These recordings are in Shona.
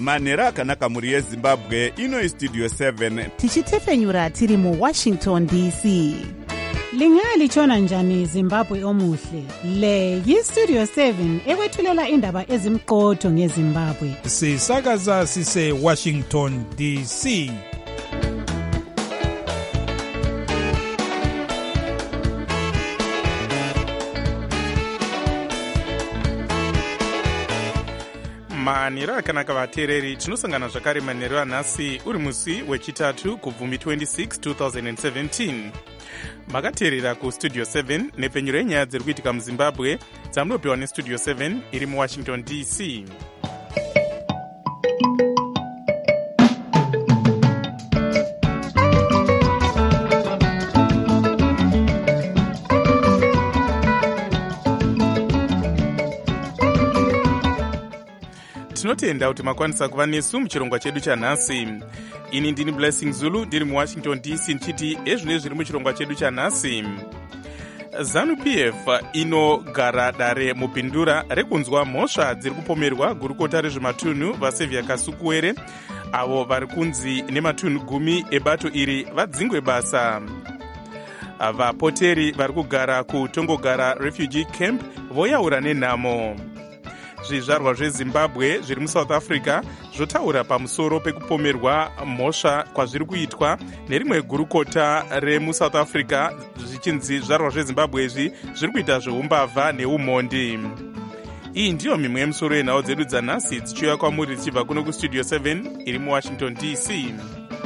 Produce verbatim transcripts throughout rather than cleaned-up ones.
manhero akanaka mhuri yezimbabwe. Ino istudio seven tichitefenyura tiri muwashington D C. Lingalitshona njani Zimbabwe omuhle? Le yistudio seven ekwethulela indaba ezimqotho ngeZimbabwe. Sisakaza sise Washington D C. manhero akanaka vateereri, tinosangana zvakare manhero anhasi uri musi wechitatu kubvumi twenty-six twenty seventeen. makateerera kustudio seven nepfenyuro yenyaya dziri kuitika muzimbabwe dzamunopiwa nestudio seven iri muwashington D C. tinotenda kuti makwanisa kuva nesu muchirongwa chedu chanhasi. Ini ndini Blessing Zulu ndiri muwashington D C ndichiti ezvino zviri muchirongwa chedu chanhasi. ZANU P F inogara dare mupindura rekunzwa mhosva dziri kupomerwa gurukota rezvematunhu vaSevia Kasukuwere, avo vari kunzi nematunhu gumi ebato iri vadzingwe basa. Vapoteri vari kugara kutongogara refugee camp voyaura nenhamo. Zvizvarwa zveZimbabwe zviri muSouth Africa zvotaura pamusoro pekupomerwa mhosva kwazviri kuitwa nerimwe gurukota remuSouth Africa zvichinzi zvizvarwa zveZimbabwe izvi zviri kuita zveumbavha neumhondi. Iyi ndiyo mimwe yemisoro yenhau dzedu dzanhasi dzichiuya kwamuri dzichibva kuno kustudio seven iri muWashington D C.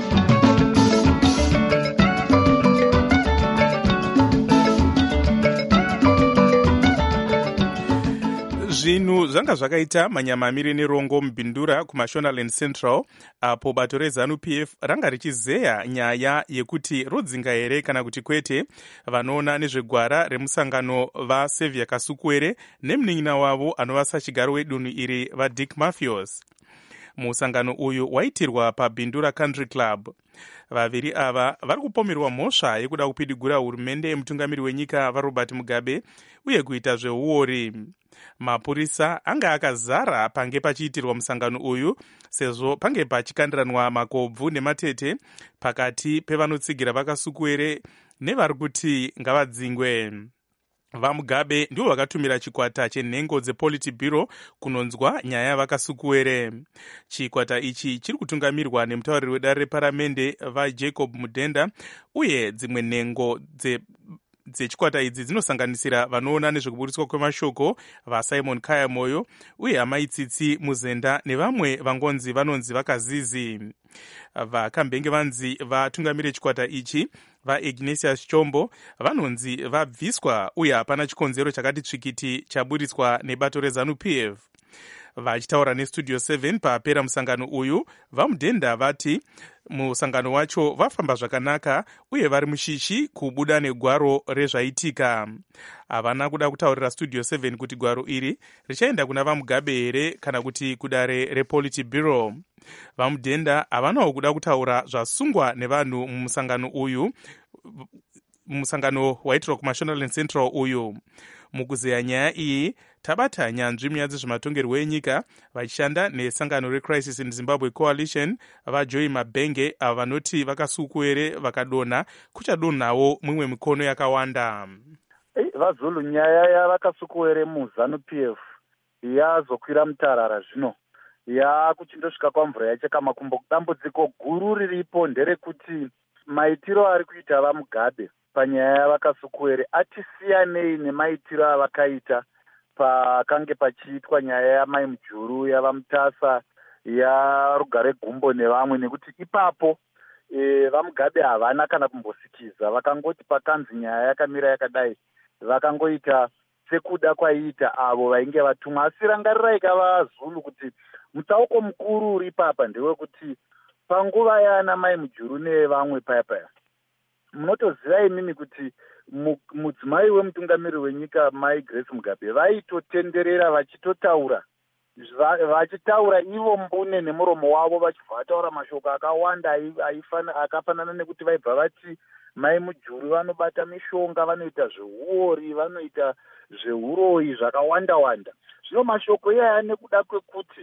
Zvinhu zvanga zvakaita manyama amiri nerongo mubhindura kuMashonaland Central, apo bato reZANU P F ranga richizeya nyaya yekuti rodzinga here kana kuti kwete vanoona nezvegwara remusangano vaSevia Kasukuwere nemunin'ina wavo anova sachigaro wedunhu iri vaDick Mafios. Musangano uyu waitirwa paBhindura Country Club. Vaviri ava vari kupomerwa mhosva yekuda kupidigura hurumende yemutungamiri wenyika vaRobert Mugabe uye kuita zveuori. Mapurisa anga akazara pange pachiitirwa musangano uyu sezvo pange pachikandiranwa makobvu nematete pakati pevanotsigira vaKasukuwere nevari kuti ngavadzingwe. VaMugabe ndivo vakatumira chikwata chenhengo dzePolitburo kunonzwa nyaya yavaKasukuwere. Chikwata ichi chiri kutungamirwa nemutauriri wedare reparamende vaJacob Mudenda uye dzimwe nhengo dze dzechikwata idzi dzinosanganisira vanoona nezvekuburiswa kwemashoko vaSimon Kayamoyo uye Amaitsitsi Muzenda nevamwe vangonzi vanonzi vakazizi. Vakambenge vanzi vatungamire chikwata ichi vaIgnatius Chombo vanonzi vabviswa uye hapana chikonzero chakati tsvikiti chaburitswa nebato reZANU P F. Vachitaura nestudio seven papera musangano uyu, vaMudenda vati musangano wacho vafamba zvakanaka uye vari mushishi kubuda negwaro rezvaitika. Havana kuda kutaurira studio seven kuti gwaro iri richaenda kuna vaMugabe here kana kuti kudare rePolitburo. VaMudenda havanawo kuda kutaura zvasungwa nevanhu mumusangano uyu, musangano waitirwa kuMashonaland Central uyu. Mukuzeya nyaya iyi tabata nyanzvi munyaya dzezvematongerwo enyika vachishanda nesangano reCrisis in Zimbabwe Coalition vaJoy Mabhenge ava vanoti vaKasukuwere vakadonha kuchadonhawo mimwe mikono yakawanda. Hey, vaZulu, nyaya yavaKasukuwere muZANU P F yazokwira mutarara zvino yakuchindosvika kwamvura yacheka makumbo. Dambudziko guru riripo nderekuti maitiro ari kuita vaMugabe panyaya yavaKasukuwere atisiyanei nemaitiro avakaita pakange pachiitwa nyaya yamai Mujuru, yavaMutasa, yaRugare Gumbo nevamwe, nekuti ipapo e, vaMugabe havana kana kumbosikiza. Vakangoti pakanzi nyaya yakamira yakadai vakangoita sekuda kwaiita avo vainge vatumwa. Asi rangarirai kavaZulu kuti mutsauko mukuru uri papa ndewekuti panguva yana mai Mujuru nevamwe paya paya munotoziva imimi kuti mudzimai wemutungamiri wenyika mai Grace Mugabe vaitotenderera vachitotaura vachitaura ivo mbune nemuromo wavo vachibva vataura mashoko akawanda akafanana nekuti vaibva vati mai Mujuru vanobata mishonga, vanoita zveuori, vanoita zveuroyi zvakawanda wanda. Zvino mashoko iyaya nekuda kwekuti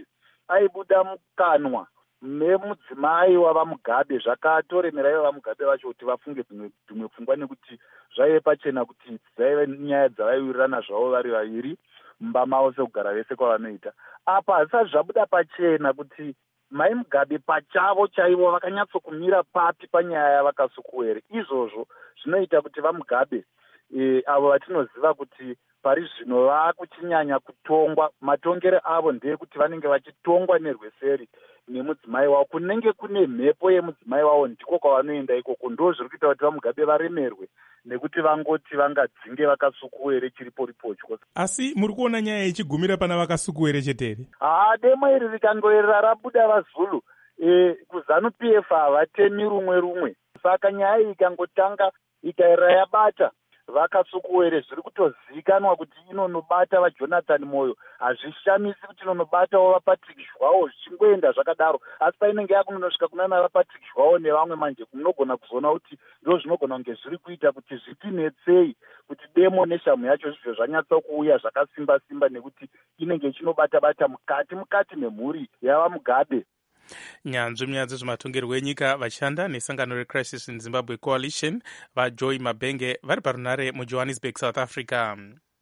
aibuda mukanwa memudzimai wava Mugabe zvakatoremera ivo vaMugabe vacho kuti vafunge dzimwe pfungwa, nekuti zvaive pachena kuti dzaive nyaya dzavaiwirirana zvavo vari vaviri mumba mavo sekugara vese kwavanoita. Apa hazvisati zvabuda pachena kuti mai Mugabe pachavo chaivo vakanyatsokumira papi panyaya yavakasukuwere. Izvozvo zvinoita kuti vaMugabe e, avo vatinoziva kuti pari zvino vakuchinyanya kutongwa, matongere avo ndeyekuti vanenge vachitongwa nerweseri nemudzimai wavo, kunenge kune mhepo yemudzimai wavo ndiko kwavanoenda ikoko. Ndo zviri kuita kuti vaMugabe varemerwe nekuti vangoti vangadzinge vakasukuwere chiripo ripotyo. Asi muri kuona nyaya ichigumira pana vakasukuwere chetere? Haa, demo iri rikangoerera rabuda vaZulu, e, kuZanu-P F havatemi rumwe rumwe. Saka nyaya iyi ikangotanga ikaerera yabata vakasukuwere, zviri kutozikanwa kuti inonobata vaJonathan Moyo. Hazvishamisi kuti inonobatawo vaPatrick Zhwawo zvichingoenda zvakadaro, asi painenge yakunonosvika kunana vaPatrick Zhwawo nevamwe manje munogona kuzoona kuti ndo zvinogona kunge zviri kuita kuti zvitinetsei kuti demo neshamu yacho zvizvo zvanyatsa kuuya zvakasimba simba, nekuti inenge ichinobata bata mukati mukati memhuri yavaMugabe. Nyanzvi munyaya dzezvematongerwo enyika vachishanda nesangano reCrisis in Zimbabwe Coalition vaJoy Mabhenge vari parunare muJohannesburg, South Africa.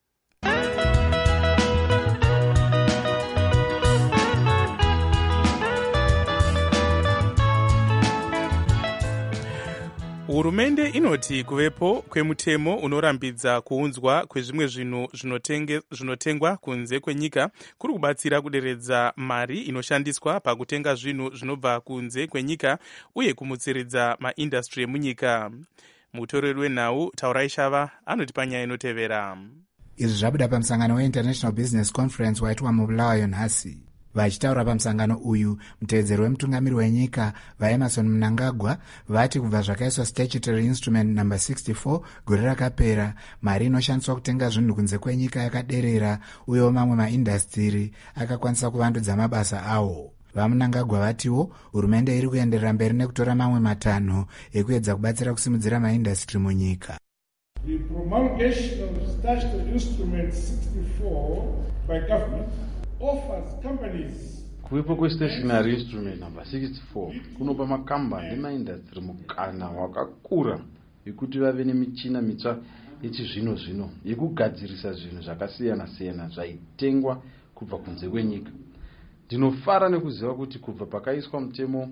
Hurumende inoti kuvepo kwemutemo unorambidza kuunzwa kwezvimwe zvinhu zvinotengwa kunze kwenyika kuri kubatsira kuderedza mari inoshandiswa pakutenga zvinhu zvinobva kunze kwenyika uye kumutsiridza maindastry emunyika. Mutoreri wenhau Taurai Shava anoti panyaya inotevera. Izvi zvabuda pamusangano weInternational Business Conference waitwa muBulawayo nhasi. Vachitaura pamusangano uyu, mutevedzeri wemutungamiri wenyika vaEmerson Mnangagwa vati kubva zvakaiswa statutory instrument number sixty-four gore rakapera, mari inoshandiswa kutenga zvinhu kunze kwenyika yakaderera uyewo mamwe maindastiri akakwanisa kuvandudza mabasa awo. VaMnangagwa vatiwo hurumende iri kuenderera mberi nekutora mamwe matanho ekuedza kubatsira kusimudzira maindastri munyika. The promulgation of statutory instrument sixty-four by government offers companies. Kuwepo kwestationary instrument number sixty-four kunopa makambani nemaindastri mukana wakakura yekuti vave nemichina mitsva yechizvino zvino yekugadzirisa zvinhu zvakasiyana siyana zvaitengwa kubva kunze kwenyika. Ndinofara nekuziva kuti kubva pakaiswa mutemo,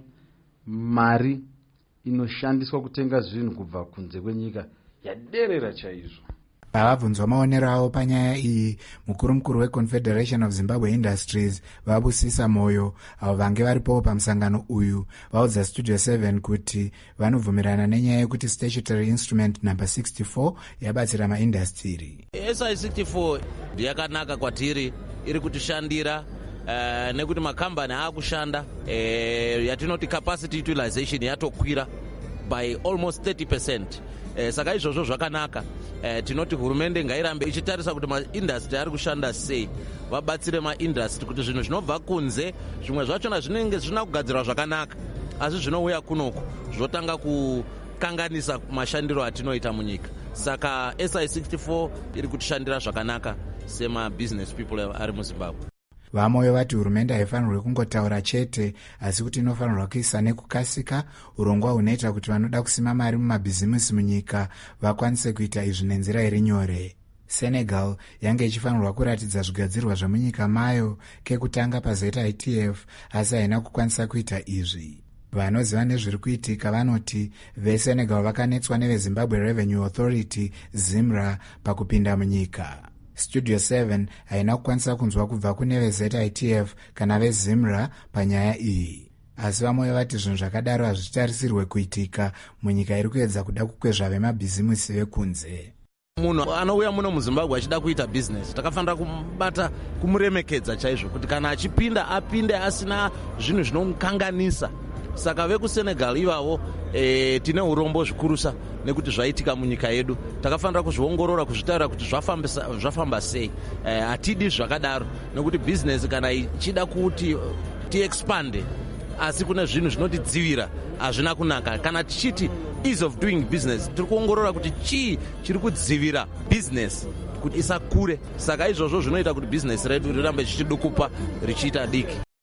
mari inoshandiswa kutenga zvinhu kubva kunze kwenyika yaderera chaizvo. Pavabvunzwa maonero avo panyaya iyi, mukuru mukuru weConfederation of Zimbabwe Industries Vabusisa Moyo, avo vange varipowo pamusangano uyu, vaudza Studio seven kuti vanobvumirana nenyaya yekuti statutory instrument number sixty-four yabatsira maindastiri. S I sixty-four yakanaka kwatiri, iri kutishandira uh, nekuti makambani aakushanda uh, yatinoti capacity utilization yatokwira by almost thirty percent. Eh, saka izvozvo zvakanaka. Eh, tinoti hurumende ngairambe ichitarisa kuti maindastry ari kushanda sei, vabatsire maindastry kuti zvinhu zvinobva kunze zvimwe zvachona zvinenge zvina kugadzirwa zvakanaka, asi zvinouya kunoko zvotanga kukanganisa mashandiro atinoita munyika. Saka S I sixty-four iri kutishandira zvakanaka sema business people ari muZimbabwe. VaMoyo vati hurumende haifanirwi kungotaura chete, asi kuti inofanirwa kuisa nekukasika urongwa hunoita kuti vanoda kusima mari mumabhizimusi munyika vakwanise kuita izvi nenzira iri nyore. Senegal yange ichifanirwa kuratidza zvigadzirwa zvemunyika mayo kekutanga paZ I T F, asi haina kukwanisa kuita izvi. Vanoziva nezviri kuitika vanoti veSenegal vakanetswa neveZimbabwe Revenue Authority ZIMRA pakupinda munyika. Studio seven haina kukwanisa kunzwa kubva kune veZ I T F kana veZIMRA panyaya iyi. Asi VaMoyo vati zvinhu zvakadaro hazvitarisirwe kuitika munyika iri kuedza kuda kukwezva vemabhizimusi vekunze. Munhu anouya muno muZimbabwe achida kuita business, takafanira kumubata, kumuremekedza chaizvo, kuti kana achipinda apinde asina zvinhu zvinomukanganisa. Saka vekuSenegal ivavo e, tine urombo zvikurusa nekuti zvaitika munyika yedu. Takafanira kuzviongorora, kuzvitaura kuti zvafamba sei. Hatidi e, zvakadaro, nekuti business kana ichida kuti tiexpande asi kuna zvinhu zvinotidzivira hazvina kunaka. Kana tichiti ease of doing business, tiri kuongorora kuti chii chiri kudzivira business kuti isakure. Saka izvozvo zvinoita kuti business redu rirambe chichidukupa richiita diki.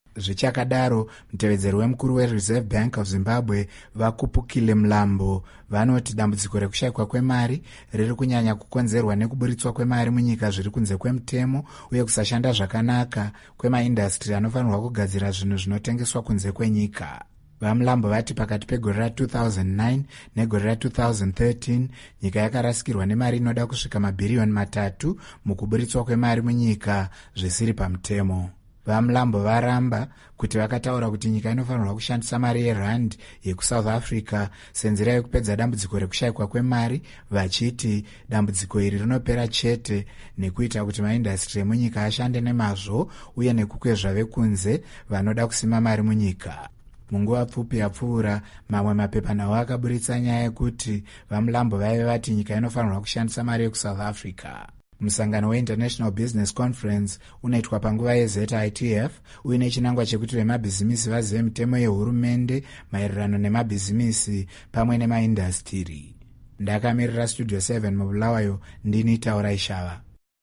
Zvichakadaro, mutevedzeri wemukuru weReserve Bank of Zimbabwe Vakupukile Mlambo vanoti dambudziko rekushayikwa kwemari riri kunyanya kukonzerwa nekuburitswa kwemari munyika zviri kunze kwemutemo uye kusashanda zvakanaka kwemaindastri anofanirwa kugadzira zvinhu zvinotengeswa kunze kwenyika. Vamlambo vati pakati pegore ra two thousand nine negore ra two thousand thirteen nyika yakarasikirwa nemari inoda kusvika mabhiriyoni matatu mukuburitswa kwemari munyika zvisiri pamutemo. Vamlambo varamba kuti vakataura kuti nyika inofanirwa kushandisa mari yerand yekuSouth Africa senzira yekupedza dambudziko rekushayikwa kwemari, vachiti dambudziko iri rinopera chete nekuita kuti maindastri emunyika ashande nemazvo uye nekukwezva vekunze vanoda kusima mari munyika. Munguva pfupi yapfuura, mamwe mapepanhau akaburitsa nyaya yekuti Vamlambo vaive vati nyika inofanirwa kushandisa mari yekuSouth Africa. Musangano weInternational Business Conference unoitwa panguva yeZ I T F uine chinangwa chekuti vemabhizimisi vazive mitemo yehurumende maererano nemabhizimisi pamwe nemaindastiri. Ndakamirira Studio seven mubulawayo, ndini Taura Ishava.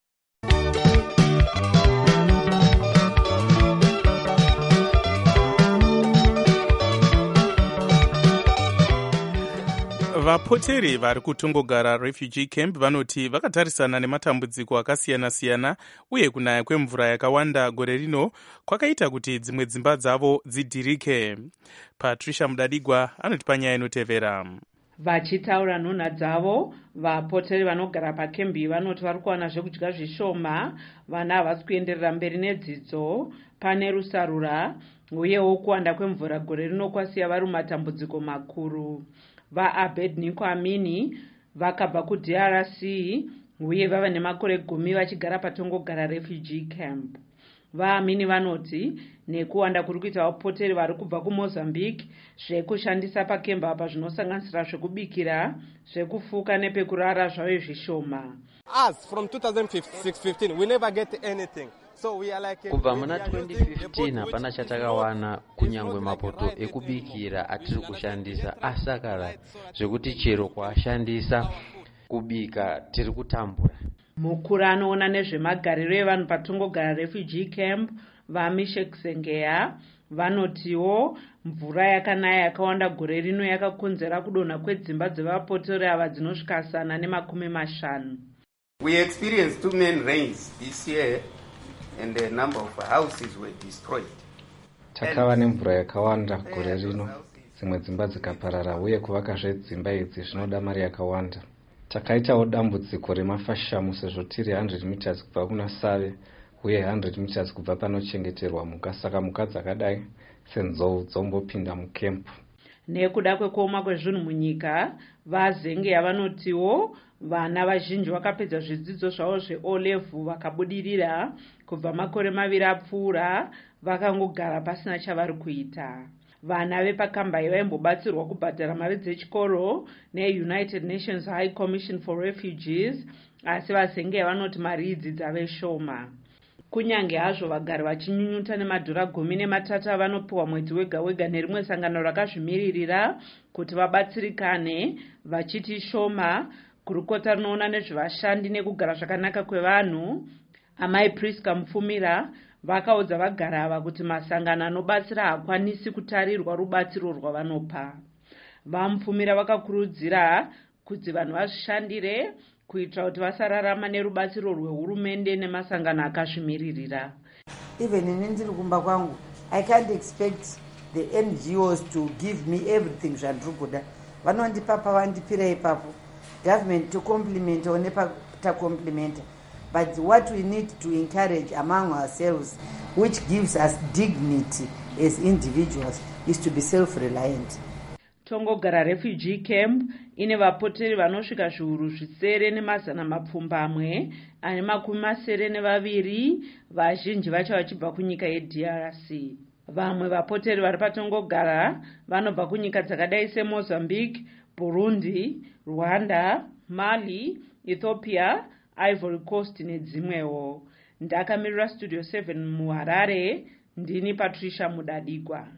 Vapoteri vari kutongogara refugee camp vanoti vakatarisana nematambudziko akasiyana-siyana uye kunaya kwemvura yakawanda gore rino kwakaita kuti dzimwe dzimba dzavo dzidhirike. Patricia Mudadigwa anoti panyaya inotevera. Vachitaura nhunha dzavo, vapoteri vanogara pakembi vanoti vari kuwana zvekudya zvishoma, vana havasi kuenderera mberi nedzidzo, pane rusarura uyewo kuwanda kwemvura gore rino kwasiya vari mumatambudziko makuru. VaAbednego Amini vakabva kuD R C uye vava nemakore gumi vachigara patongogara refugee camp. VaAmini vanoti nekuwanda kuri kuita vapoteri vari kubva kuMozambique zvekushandisa pakemba apa zvinosanganisira zvekubikira, zvekufuka nepekurara zvave zvishoma. Us from two thousand fifteen we never get anything. So we are like kubva muna twenty fifteen hapana chatakawana kunyangwe mapoto ekubikira atiri kushandisa, asakara zvekuti chero kuashandisa kubika tiri kutambura. Mukuru anoona nezvemagariro evanhu patongogara refugee camp vaMishek Sengeya vanotiwo mvura yakanaya yakawanda gore rino yakakonzera kudonha kwedzimba dzevapoteri ava dzinosvika sana nemakumi mashanu. We experienced two main rains this year and the number of houses were destroyed. Takava nemvura yakawanda gore rino, dzimwe dzimba dzikaparara uye kuvakazve dzimba idzi zvinoda mari yakawanda. Takaitawo dambudziko remafashamu sezvo tiri one hundred meters kubva kuna Save uye one hundred meters kubva panochengeterwa mhuka, saka mhuka dzakadai senzou dzombopinda mukempu. Nekuda kwekuoma kwezvinhu munyika, vaZengeya vanotiwo vana vazhinji vakapedza zvidzidzo zvavo zveO level vakabudirira kubva makore maviri apfuura vakangogara pasina chavari kuita. Vana vepakambai vaimbobatsirwa kubhadhara mari dzechikoro neUnited Nations High Commission for Refugees, asi vaZengeya vanoti mari idzi dzave shoma. Kunyange hazvo vagari vachinyunyuta nemadhora gumi nematatu avanopiwa mwedzi wega wega nerimwe sangano rakazvimiririra kuti vabatsirikane, vachiti shoma, kurukota rinoona nezvevashandi nekugara zvakanaka kwevanhu, Amai Priska Mufumira vakaudza vagari ava kuti masangano anobatsira haakwanisi kutarirwa rubatsiro rwavanopa. VaMufumira vakakurudzira kuti vanhu vazvishandire kuitira kuti vasararama nerubatsiro rwehurumende nemasangano akazvimiririra. Even in ndiri kumba kwangu, I can't expect the N G Os to give me everything zvandiri kuda. Vanondipa pavandipira ipapo. Government to compliment onepa ta compliment. But what we need to encourage among ourselves, which gives us dignity as individuals, is to be self-reliant. Tongogara refugee camp ine vapoteri vanosvika zviuru zvisere nemazana mapfumbamwe ane makumi masere nevaviri, vazhinji vacho vachibva kunyika yeD R C. Vamwe vapoteri vari patongogara vanobva kunyika dzakadai seMozambique, Burundi, Rwanda, Mali, Ethiopia, Ivory Coast nedzimwewo. Ndakamirira Studio seven muHarare, ndini Patricia Mudadigwa.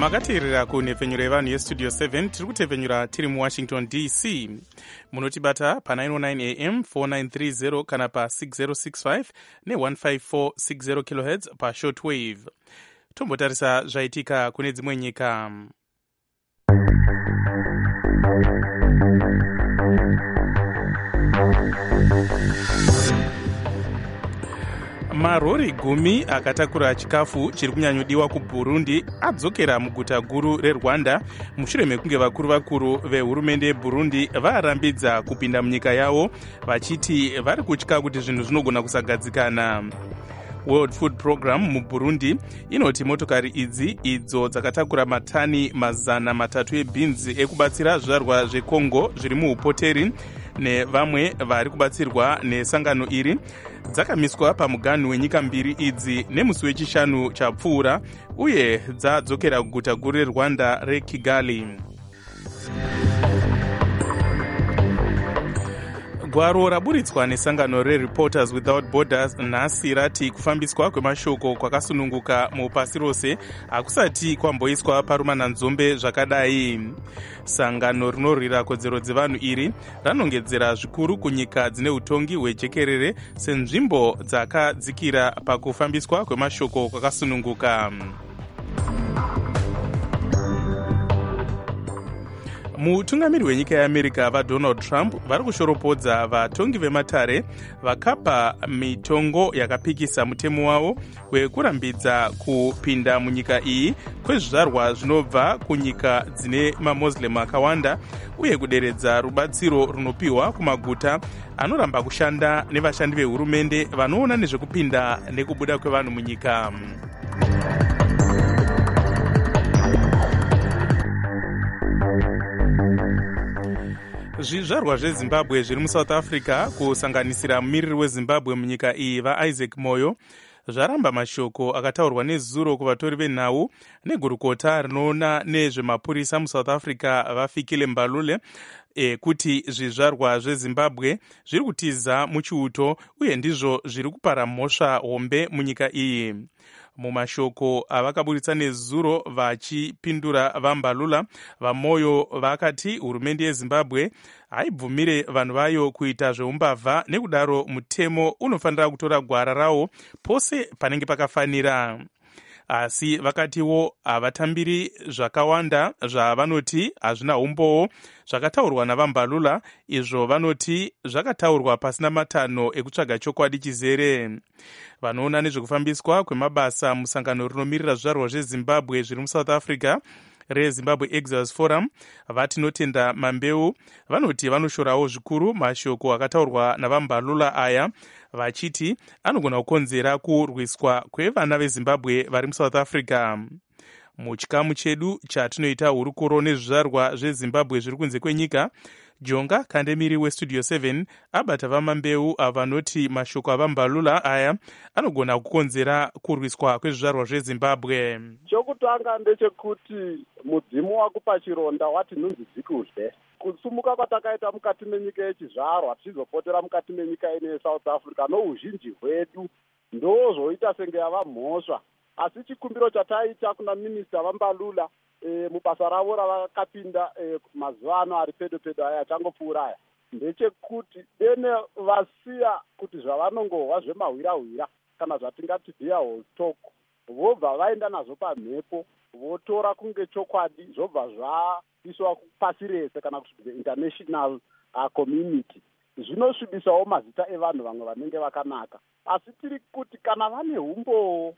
makateerera kunhepfenyuro yevanhu yestudio seven tiri kutepfenyura tiri muwashington D C. Munotibata pa nine oh nine A M four nine three zero kana pa six zero six five ne one five four six zero kilohertz pa shortwave. Tombotarisa zvaitika kune dzimwe nyika. Marori gumi akatakura chikafu chiri kunyanyodiwa kuBurundi adzokera muguta guru reRwanda mushure mekunge vakuru vakuru vehurumende yeBurundi varambidza kupinda munyika yavo vachiti vari kutya kuti zvinhu zvinogona kusagadzikana. World Food Program muBurundi inoti motokari idzi idzo dzakatakura matani mazana matatu ebhinzi ekubatsira zvizvarwa zveCongo zviri muupoteri nevamwe vari kubatsirwa nesangano iri dzakamiswa pamuganhu wenyika mbiri idzi nemusi wechishanu chapfuura uye dzadzokera kuguta guru reRwanda reKigali. Gwaro raburitswa nesangano reReporters Without Borders nhasi rati kufambiswa kwemashoko kwakasununguka mupasi rose hakusati kwamboiswa parumananzombe zvakadai. Sangano rinorwira kodzero dzevanhu iri ranongedzera zvikuru kunyika dzine utongi hwejekerere senzvimbo dzakadzikira pakufambiswa kwemashoko kwakasununguka. Mutungamiri wenyika yeAmerica vaDonald Trump vari kushoropodza vatongi vematare vakapa mitongo yakapikisa mutemo wavo wekurambidza kupinda munyika iyi kwezvizvarwa zvinobva kunyika dzine maMuslim akawanda uye kuderedza rubatsiro runopiwa kumaguta anoramba kushanda nevashandi vehurumende vanoona nezvekupinda nekubuda kwevanhu munyika. Zvizvarwa zveZimbabwe zviri muSouth Africa kusanganisira mumiriri weZimbabwe munyika iyi vaIsaac Moyo zvaramba mashoko akataurwa nezuro kuvatori venhau negurukota rinoona nezvemapurisa muSouth Africa vaFikile Mbalule e, kuti zvizvarwa zveZimbabwe zviri kutiza muchiuto uye ndizvo zviri kupara mhosva hombe munyika iyi. Mumashoko avakaburitsa nezuro vachipindura vaMbalula vaMoyo vakati hurumende yeZimbabwe haibvumire vanhu vayo kuita zveumbavha nekudaro mutemo unofanira kutora gwara rawo pose panenge pakafanira. Asi vakatiwo havatambiri zvakawanda zvavanoti hazvina umbowo zvakataurwa navaMbalula, izvo vanoti zvakataurwa pasina matanho ekutsvaga chokwadi chizere. Vanoona nezvekufambiswa kwemabasa musangano rinomirira zvizvarwa zveZimbabwe zviri muSouth Africa reZimbabwe Exodus Forum vatinotenda mambeu vanoti vanoshorawo zvikuru mashoko akataurwa navaMbalula aya vachiti anogona kukonzera kurwiswa kwevana veZimbabwe vari muSouth Africa. Muchikamu chedu chatinoita hurukuro nezvizvarwa zveZimbabwe zviri kunze kwenyika, Jonga Kandemiri weStudio seven abata vamambeu avanoti mashoko avaMbalula aya anogona kukonzera kurwiswa kwezvizvarwa zveZimbabwe. Chokutanga ndechekuti mudzimu wakupa chironda wati nhunzi dzikudle. Kusumuka kwatakaita mukati menyika yechizvarwa tichizopotera mukati menyika ine yeSouth Africa nouzhinji hwedu ndozvoita senge yava mhosva. Asi chikumbiro chataita kuna minista vaMbalula e, mubasa ravo ravakapinda e, mazuva ano ari pedo pedo aya achangopfuura aya ndechekuti dene vasiya kuti zvavanongohwa zvemahwirahwira kana zvatingati bhiya holstock vobva vaenda nazvo pamhepo votora kunge chokwadi zvobva zvaiswa pasi rese kana kuti the international uh, community. Zvinosvibisawo mazita evanhu vamwe vanenge vakanaka, asi tiri kuti kana vane umbo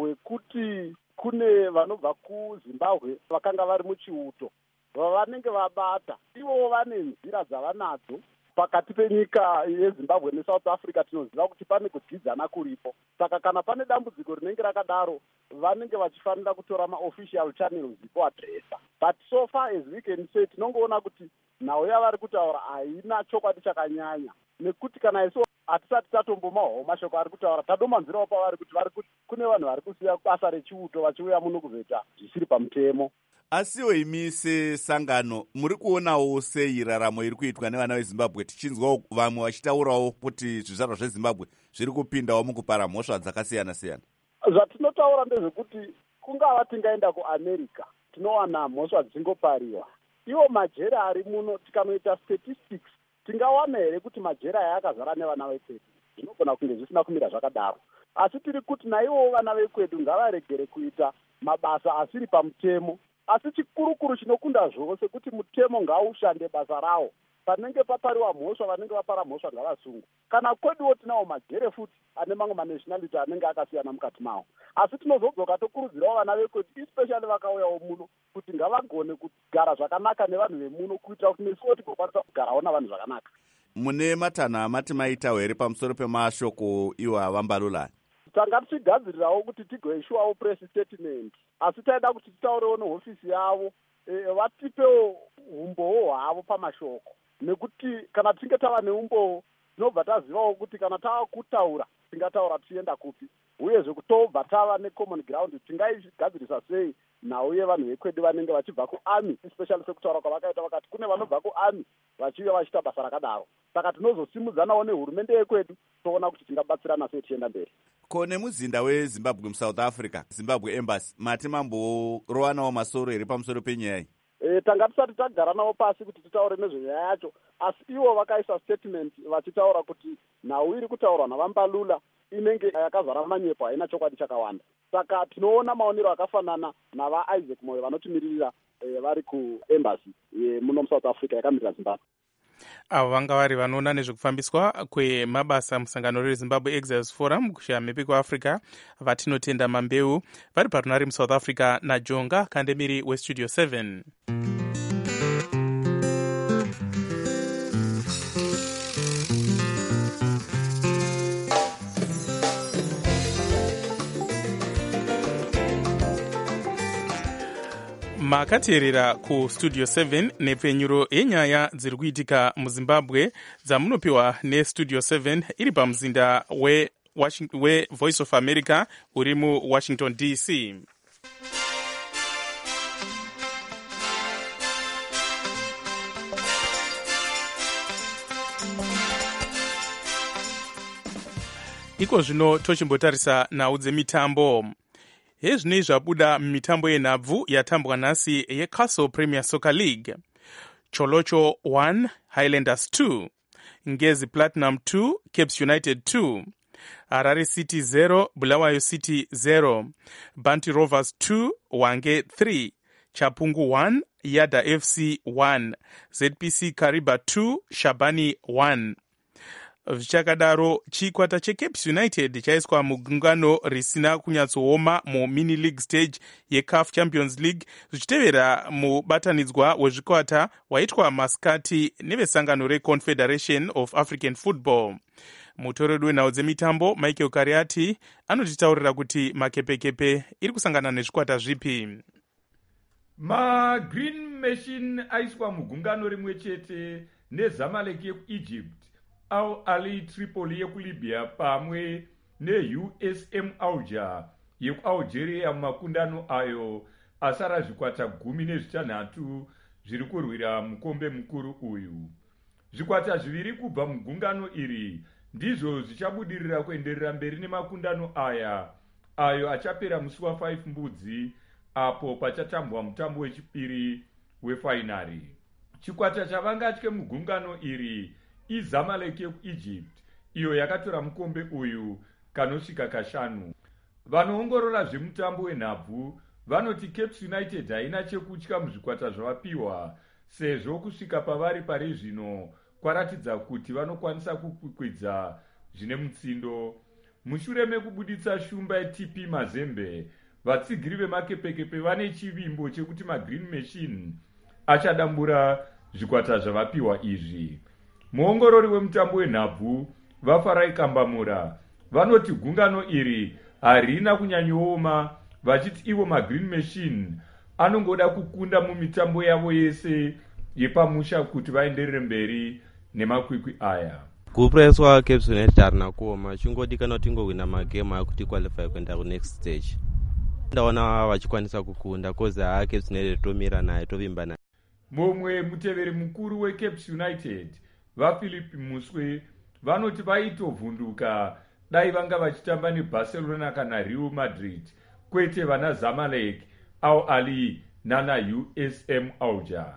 hwekuti kune vanobva kuZimbabwe vakanga vari muchiuto vavanenge vabata ivo vane nzira dzavanadzo pakati penyika yeZimbabwe neSouth Africa. Tinoziva kuti pane kudyidzana kuripo, saka kana pane dambudziko rinenge rakadaro vanenge vachifanira kutora maofficial channels kuadresa. But so far as we can say tinongoona kuti nhau yavari kutaura haina chokwadi chakanyanya, nekuti kana isu hatisati tatombomawo mashoko ari kutaura tadomanzirawo pavari kuti vari kuti kune vanhu vari kusiya basa rechiuto vachiuya muno kuzoita zvisiri pamutemo. Asiwo imi sesangano muri kuonawo sei raramo iri kuitwa nevana veZimbabwe, tichinzwawo vamwe vachitaurawo kuti zvizvarwa zveZimbabwe zviri kupindawo mukupara mhosva dzakasiyana siyana? Zvatinotaura ndezvekuti kungava tingaenda kuAmerica tinowana mhosva dzingopariwa. Iwo majera ari muno tikanoita statistics tingawana here kuti majera aya akazara nevana vekwedu. Zvinogona kunge zvisina kumira zvakadaro. Asi tiri kuti naivo vana vekwedu ngavaregere kuita mabasa asiri pamutemo. Asi chikurukuru chinokunda zvose kuti mutemo ngaushande basa rawo. Panenge papariwa mhosva vanenge vapara mhosva ngavasungwe. Kana kweduwo tinawo magere futi ane mamwe manationality anenge akasiyana mukati mawo. Asi tinozodzoka tokurudzirawo vana vekwedu especially vakauyawo muno kuti ngavagone kugara zvakanaka nevanhu vemuno kuitira kuti nesuwo tigokwanisa kugarawo navanhu zvakanaka. Mune matanho amati maitawo here pamusoro pemashoko iwo avambalula? Tanga tichigadzirirawo kuti tigoishuwawo press statement. Asi taida kuti titaurewo nehofisi yavo e, vatipewo umbowo hwavo pamashoko. Nekuti kana tinge tava neumbowo tinobva tazivawo kuti kana tava kutaura tingataura tichienda kupi. Uyezve kutobva tava necommon ground tingaigadzirisa sei nhau yevanhu vekwedu vanenge vachibva kuarmy, especially sekutaura kwavakaita vakati kune vanobva kuarmy vachiuya vachiita basa rakadaro. Saka tinozosimudzanawo nehurumende yekwedu toona kuti tingabatsirana sei tichienda mberi. Ko nemuzinda weZimbabwe muSouth Africa, Zimbabwe Embassy, mati mamborowanawo masoro here pamusoro penyaya iyi? E, tanga tisati tagara navo pasi kuti titaure nezvenyaya yacho, asi ivo vakaisa statement vachitaura kuti nhau iri kutaurwa navambalula inenge yakazara manyepo haina chokwadi chakawanda. Saka tinoona maonero akafanana navaIsaac Moyo vanotimiririra e, vari kuembassy e, muno muSouth Africa yakamirira Zimbabwe. Avo vanga vari vanoona nezvekufambiswa kwemabasa musangano reZimbabwe Exiles Forum kushamhepi kuAfrica vatinotenda Mambeu vari parunare muSouth Africa naJonga Kandemiri weStudio seven. Makateerera kuStudio seven nepfenyuro yenyaya dziri kuitika muZimbabwe dzamunopiwa neStudio seven iri pamuzinda we, we Voice of America uri muWashington D C. Iko zvino tochimbotarisa nhau dzemitambo. Hezvinei zvabuda mumitambo yenhabvu yatambwa nhasi yeCastle Premier Soccer League. Cholocho one, Highlanders two, Ngezi Platinum two, Capes United two, Harare City zero, Bulawayo City zero, Bantu Rovers two, Wange three, Chapungu one, Yada F C one, Z P C Kariba two, Shabani one. Zvichakadaro chikwata cheCapes United chaiswa mugungano risina kunyatsooma mumini league stage yeCAF Champions League zvichitevera mubatanidzwa wezvikwata waitwa masikati nevesangano reConfederation of African Football. Mutoredi wenhau dzemitambo Michael Kariati anotitaurira kuti makepekepe iri kusangana nezvikwata zvipi. MaGreen Machine aiswa mugungano rimwe chete neZamalek yekuEgypt, Al Ali Tripoli yekulibya pamwe neU S M Alger yekualgeria mumakundano ayo asara zvikwata gumi nezvitanhatu zviri kurwira mukombe mukuru uyu. Zvikwata zviviri kubva mugungano iri ndizvo zvichabudirira kuenderera mberi nemakundano aya ayo achapera musi wa5 mbudzi apo pachatambwa mutambo wechipiri wefainari. Chikwata chavangatye mugungano iri iZamalek yekuEgypt iyo yakatora mukombe uyu kanosvika kashanu. Vanoongorora zvemutambo wenhabvu vanoti Capes United haina chekutya muzvikwata zvavapiwa sezvo kusvika pavari pari zvino kwaratidza kuti vanokwanisa kukwikwidza zvine mutsindo. Mushure mekubuditsa shumba yeT P Mazembe, vatsigiri vemakepekepe vane chivimbo chekuti maGreen Machine achadambura zvikwata zvavapiwa izvi. Muongorori wemutambo wenhabvu vaFarai Kambamura vanoti gungano iri harina kunyanyooma, vachiti ivo maGreen Machine anongoda kukunda mumitambo yavo yese yepamusha kuti vaenderere mberi nemakwikwi aya. Kupreswa Capes United harina kuoma, chingodikana kuti ingowina magemu akuti qualify kuenda kunext stage. Ndaona vachikwanisa kukunda kozi haa Capes United tomira naye tovimba naye. Mumwe muteveri mukuru weCapes United vaPhilip Muswe vanoti vaitovhunduka dai vanga vachitamba neBarcelona kana Real Madrid kwete vana Zamalek, Al Ali nana-U S M Alger.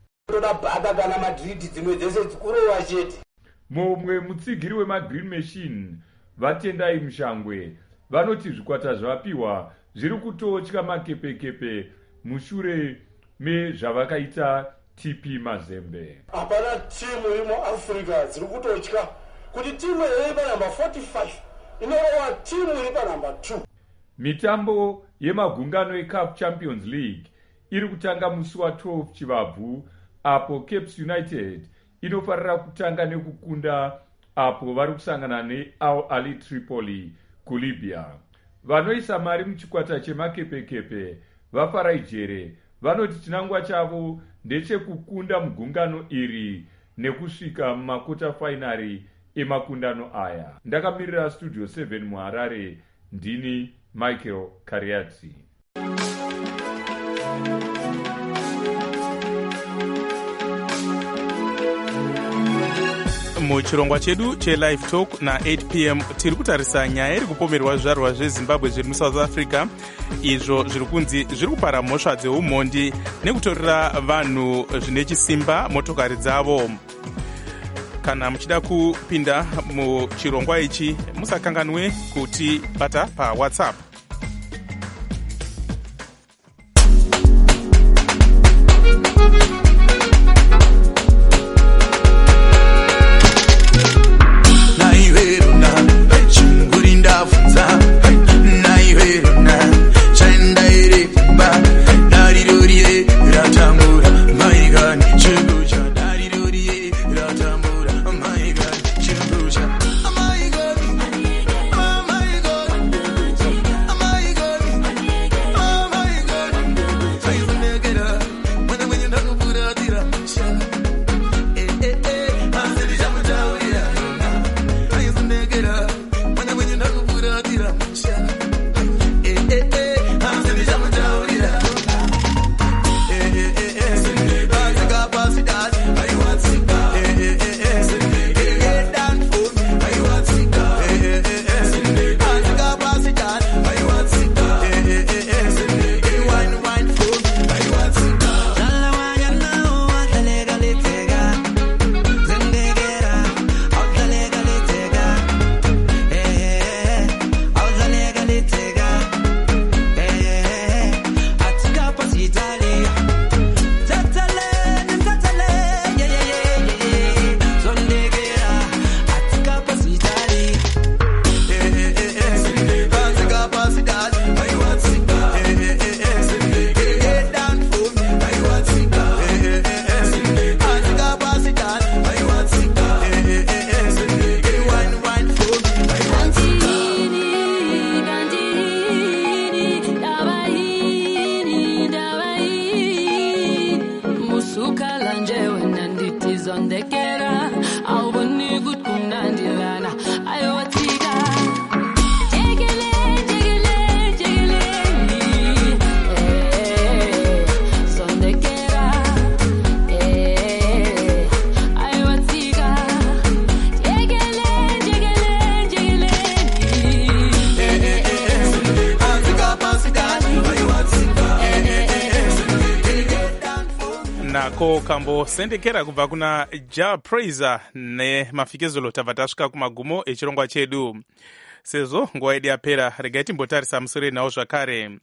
Momwe mutsigiri wema-Green Machine vatendai Mushangwe vanoti zvikwata zvapiwa zviri kutotya makepekepe mushure mezvavakaita T P Mazembe. Hapana timu iri muAfrica dziri kutotya kuti timu iri panamba forty-five inorova timu iri panamba two. Mitambo yemagungano eCup Champions League iri kutanga musi wa12 Chivabvu apo Cape United inofarira kutanga nekukunda apo vari kusangana neAl Ahly Tripoli kuLibya. Vanoisa mari muchikwata chemakepekepe vafara ijere vanoti chinangwa chavo ndechekukunda mugungano iri nekusvika mumakota fainari emakundano aya. Ndakamirira Studio seven muHarare, ndini Michael Kariati. Muchirongwa chedu chelive talk na eight p m tiri kutarisa nyaya iri kupomerwa zvizvarwa zveZimbabwe zviri muSouth Africa, izvo zviri kunzi zviri kupara mhosva dzeumhondi nekutorera vanhu zvine chisimba motokari dzavo. Kana muchida kupinda muchirongwa ichi, musakanganwe kuti bata paWhatsApp. Nako kambo sendekera kubva kuna Ja Praiser nemafikezolo tabva tasvika kumagumo echirongwa chedu. Sezvo nguva yedu yapera, regai timbotarisa musoro nawo zvakare.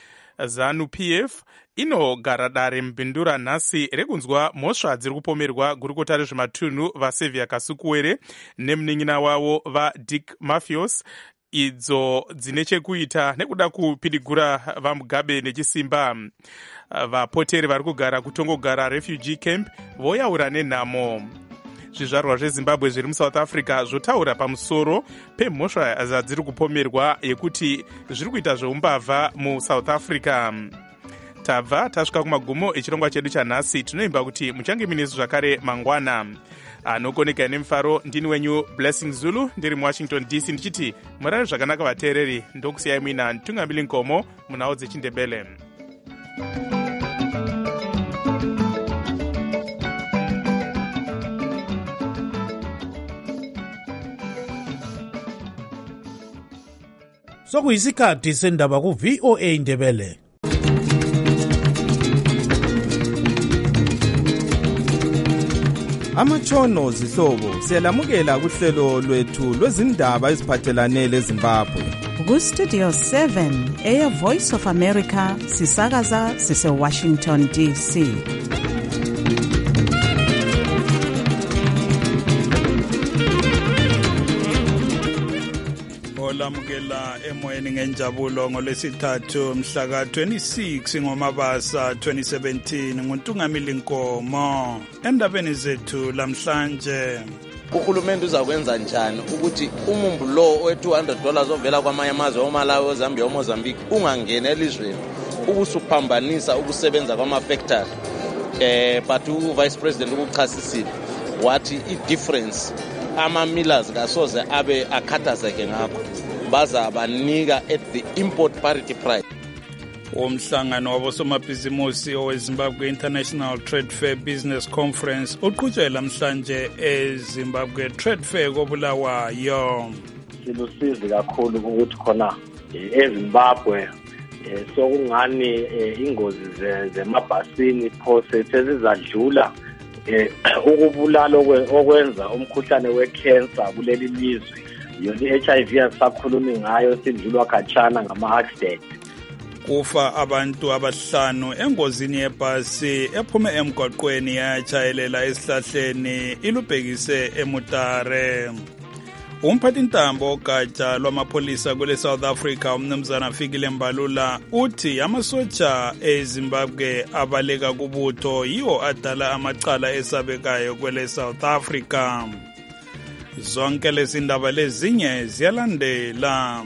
ZANU P F inogara dare mubhindura nhasi rekunzwa mhosva dziri kupomerwa gurukota rezvematunhu vaSevia Kasukuwere nemunin'ina wavo vaDick Mafios, idzo dzine chekuita nekuda kupidigura vaMugabe nechisimba. Vapoteri vari kugara kutongogara refugee camp voyaura nenhamo. Zvizvarwa zveZimbabwe zviri muSouth Africa zvotaura pamusoro pemhosva dzadziri kupomerwa yekuti zviri kuita zveumbavha muSouth Africa. Tabva tasvika kumagumo echirongwa chedu chanhasi. Tinoimba kuti muchange minesu zvakare mangwana. Anokoneka nemufaro, ndini wenyu Blessing Zulu, ndiri muWashington D C, ndichiti murare zvakanaka vateereri. Ndokusiyai muina Ntungamili Nkomo munhau dzechiNdebele. Sokuyisikhathi sendaba ku V O A Ndebele. amatshono zihlobo siyalamukela kuhlelo lwethu lwezindaba eziphathelane leZimbabwe. Ku-Studio seven eye Voice of America sisakaza sise-Washington D C. olamukela emoyeni ngenjabulo ngolwesithathu mhla ka twenty-six ngoMabasa twenty seventeen nguNtungamili Nkomo. Endabeni zethu lamhlanje, uhulumende uzakwenza njani ukuthi umumbu lo we two hundred dollars ovela kwamanye amazwe oMalawi, oZambia, oMozambique ungangena elizweni ubusuphambanisa ukusebenza kwama-factory. Eh but uVice President ukuchasisile wathi i-difference ama-millers kasoze abe akhathazeke ngakho, baza banika at the import parity price. umhlangano wabosomabhizimusi oweZimbabwe International Trade Fair Business Conference uqhutshwe lamhlanje eZimbabwe Trade Fair koBulawayo. Silusizi kakhulu ukuthi khona eZimbabwe sokungani ingozi zemabhasini phose sezizadlula ukubulala okwenza umkhuhlane wecancer kuleli lizwe. Yona i-H I V asakhulumi ngayo sidlulwa khatshana ngama-accident. Kufa abantu abahlanu engozini yebhasi ephume emgwaqweni yatshayelela esihlahleni ilubhekise eMutare. Umphathintambo ogatsha lwamapholisa kule South Africa umnumzana Fikile Mbalula uthi amasotsha eZimbabwe abaleka kubutho yiwo adala amacala esabekayo kwele South Africa. Zonke lezi ndaba lezinye ziyalandela.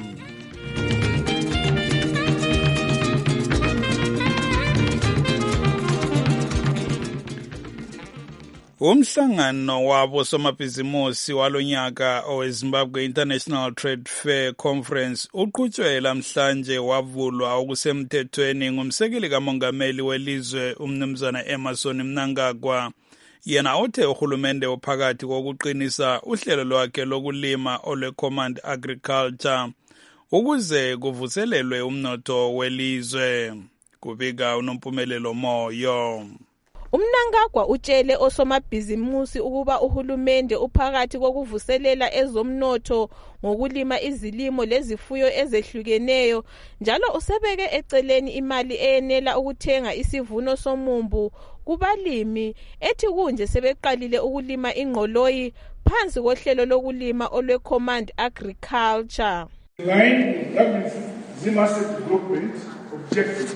Umhlangano wabo somabhizimusi walonyaka oweZimbabwe International Trade Fair Conference uqhutshwe lamhlanje wavulwa okusemthethweni ngumsekeli kamongameli welizwe umnumzana Emmerson Mnangagwa. Yena othe uhulumende ophakathi kokuqinisa uhlelo lwakhe lokulima olwe-Command Agriculture ukuze kuvuselelwe umnotho welizwe. Kubika uNompumelelo Moyo. Umnangagwa utshele osomabhizimusi ukuba uhulumende uphakathi kokuvuselela ezomnotho ngokulima izilimo lezifuyo ezehlukeneyo, njalo usebeke eceleni imali eyenela ukuthenga isivuno somumbu kubalimi, ethi kunje sebeqalile ukulima ingqoloyi phansi kohlelo lokulima olwe-Command Agriculture. In line with government's Zim Asset Development objectives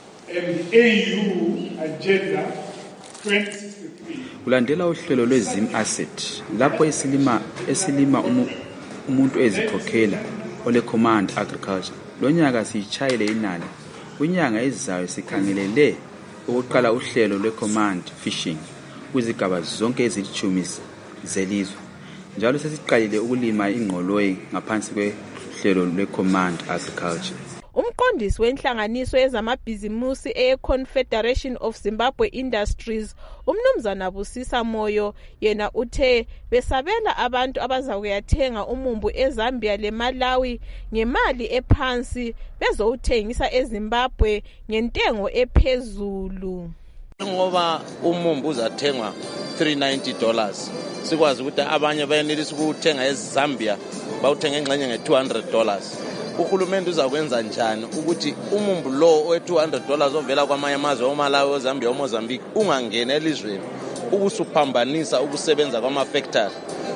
and the A U agenda twenty sixty-three. Kulandela uhlelo lwezim asset lapho esilima esilima umuntu ezikhokhela ole Command Agriculture. Lonyaka sichayile inani. Kunyanga ezizayo sikhangelele ukuqala uhlelo lwe-Command Fishing kuzigaba zonke ezilithumi zelizwe. Njalo sesiqalile ukulima ingqoloyi ngaphansi kwehlelo lwe-Command Agriculture. Umqondisi wenhlanganiso ezamabhizimusi e-Confederation of Zimbabwe Industries, umnumzana Busisa Moyo, yena uthe besabela abantu abazakuyathenga umumbu eZambia leMalawi ngemali ephansi bezowuthengisa eZimbabwe ngentengo ephezulu. Ngoba umumbu uzathengwa three ninety dollars, sikwazi ukuthi abanye bayenelisa ukuthenga eZambia bawuthenga engxenye nge two hundred dollars. Uhulumende uzakwenza njani ukuthi umumbu lo we two hundred dollars ovela kwamanye amazwe oMalawi, oZambia, oMozambique ungangena elizweni ubusuphambanisa ukusebenza kwama-factory.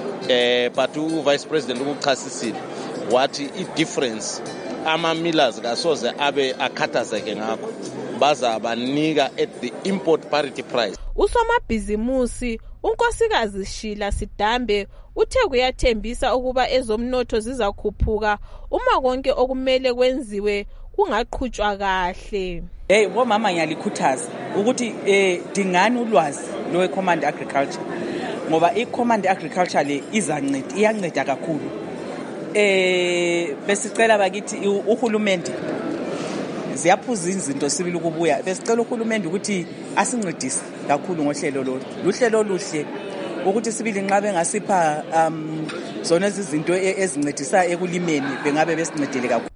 Eh but uVice President ukuchasisile wathi i-difference ama-millers kasoze abe akhathazeke ngakho, baza banika at the import parity price. Usomabhizimusi unkosikazi Shila Sidambe uthe kuyathembisa ukuba ezomnotho zizakhuphuka uma konke okumele kwenziwe kungaqhutshwa kahle. Hey bomama ngiyalikhuthaza ukuthi eh dingani ulwazi lo Command Agriculture, ngoba i-Command Agriculture le izanceda, iyanceda kakhulu. Eh besicela bakithi uhulumende ziyaphuza izinto sibili ukubuya, besicela uhulumende ukuthi asincedise kakhulu ngohlelo lo. Luhlelo oluhle ukuthi sibili nqa bengasipha um zona izinto ezincedisa ekulimeni bengabe besincedele kakhulu.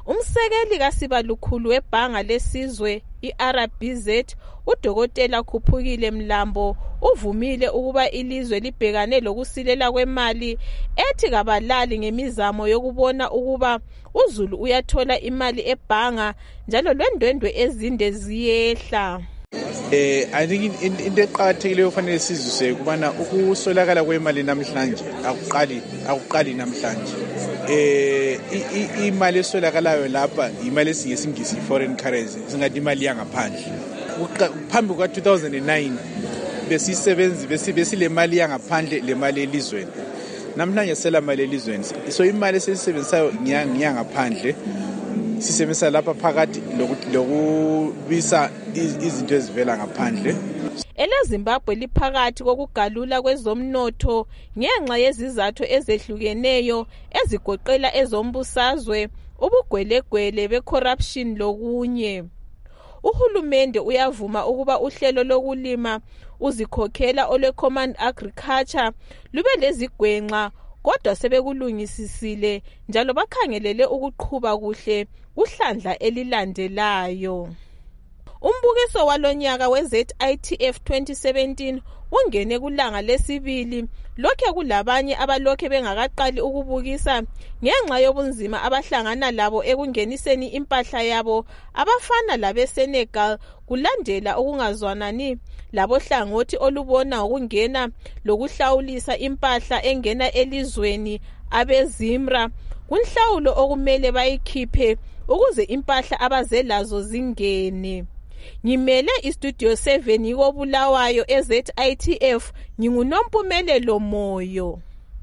Umsekeli kaSibalukhulu webhanga lesizwe i-R B Z uDokotela Khuphukile Mlambo uvumile ukuba ilizwe libhekane lokusilela kwemali ethi kabalali ngemizamo yokubona ukuba uZulu uyathola imali ebhanga njalo lwendwendwe ezinde ziyehla. Eh I think into eqhakathekileyo kufanele sizise kubana ukusolakala kwemali namhlanje akuqali akuqali namhlanje. Eh imali esolakalayo lapha imali esiyesingisi foreign currency singathi imali yangaphandle. Phambi kwa two thousand nine besisebenzi besibesile mali yangaphandle le mali elizweni. Namhlanje sela mali elizweni. So imali esisebenzayo ngiyangaphandle sisebenzisa lapha phakathi lokubisa izinto ezivela ngaphandle. EleZimbabwe liphakathi kokugalula kwezomnotho ngenxa yezizathu ezehlukeneyo ezigoqela ezombusazwe, ubugwelegwele becorruption lokunye. Uhulumende uyavuma ukuba uhlelo lokulima uzikhokhela ole Command Agriculture lube lezigwenxa kodwa sebekulungisisile njalo bakhangelele ukuqhuba kuhle uhlandla elilandelayo. Umbukiso walonyaka we-Z I T F twenty seventeen ungene kulanga lesibili lokho kulabanye abalokhe bengakaqali ukubukisa ngenxa yobunzima abahlangana labo ekungeniseni impahla yabo abafana labeSenegal kulandela ukungazwanani labohlangothi olubona ukungena lokuhlawulisa impahla engena elizweni abeZimra kunhlawulo okumele bayikhiphe ukuze impahla abazelazo zingene. Ngimele istudio seven yiko Bulawayo eZ I T F nginguNompumelelo Moyo.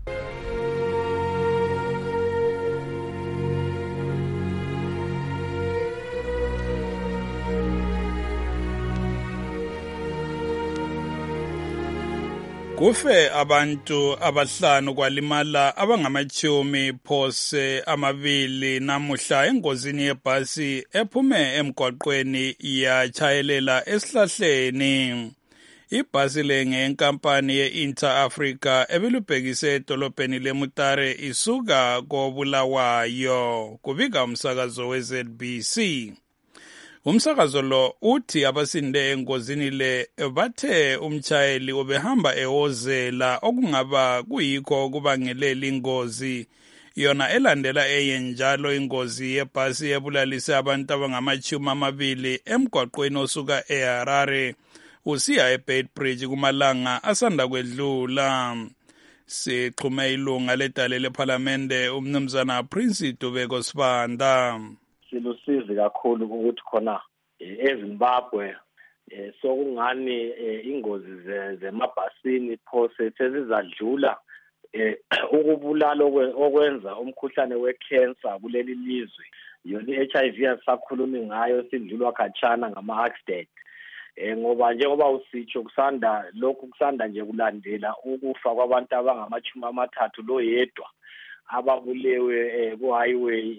Kufe abantu abahlanu kwalimala abangamachumi phose amabili namuhla engozini yebhasi ephume emgwaqweni yachayelela esihlahleni. Ibhasi lenge yenkampani ye-Inter Africa ebilubhekise edolobheni leMutare isuka koBulawayo, kubika umsakazo we-Z B C. Umsakazo lo uthi abasinde engozini le bathe umchayeli obehamba ewozela okungaba kuyikho kubangelela ingozi yona elandela eyenjalo ingozi yebhasi ebulalise abantu abangamachumi amabili emgwaqweni osuka eHarare usiya eBeitbridge kumalanga asanda kwedlula. Sixhume ilunga ledale leParlamente umnumzana Prince Dubeko Sibanda. Silusizi kakhulu ukuthi khona eZimbabwe sokungani ingozi zemabhasini phose sezizadlula ukubulala okwenza umkhuhlane wecancer kuleli lizwe. Yona i-H I V asakhulumi ngayo sidlulwa khatshana ngama-accident. Ngoba njengoba usitsho kusanda lokhu kusanda nje kulandela ukufa kwabantu abangamachumi amathathu lo yedwa ababulewe ku-highway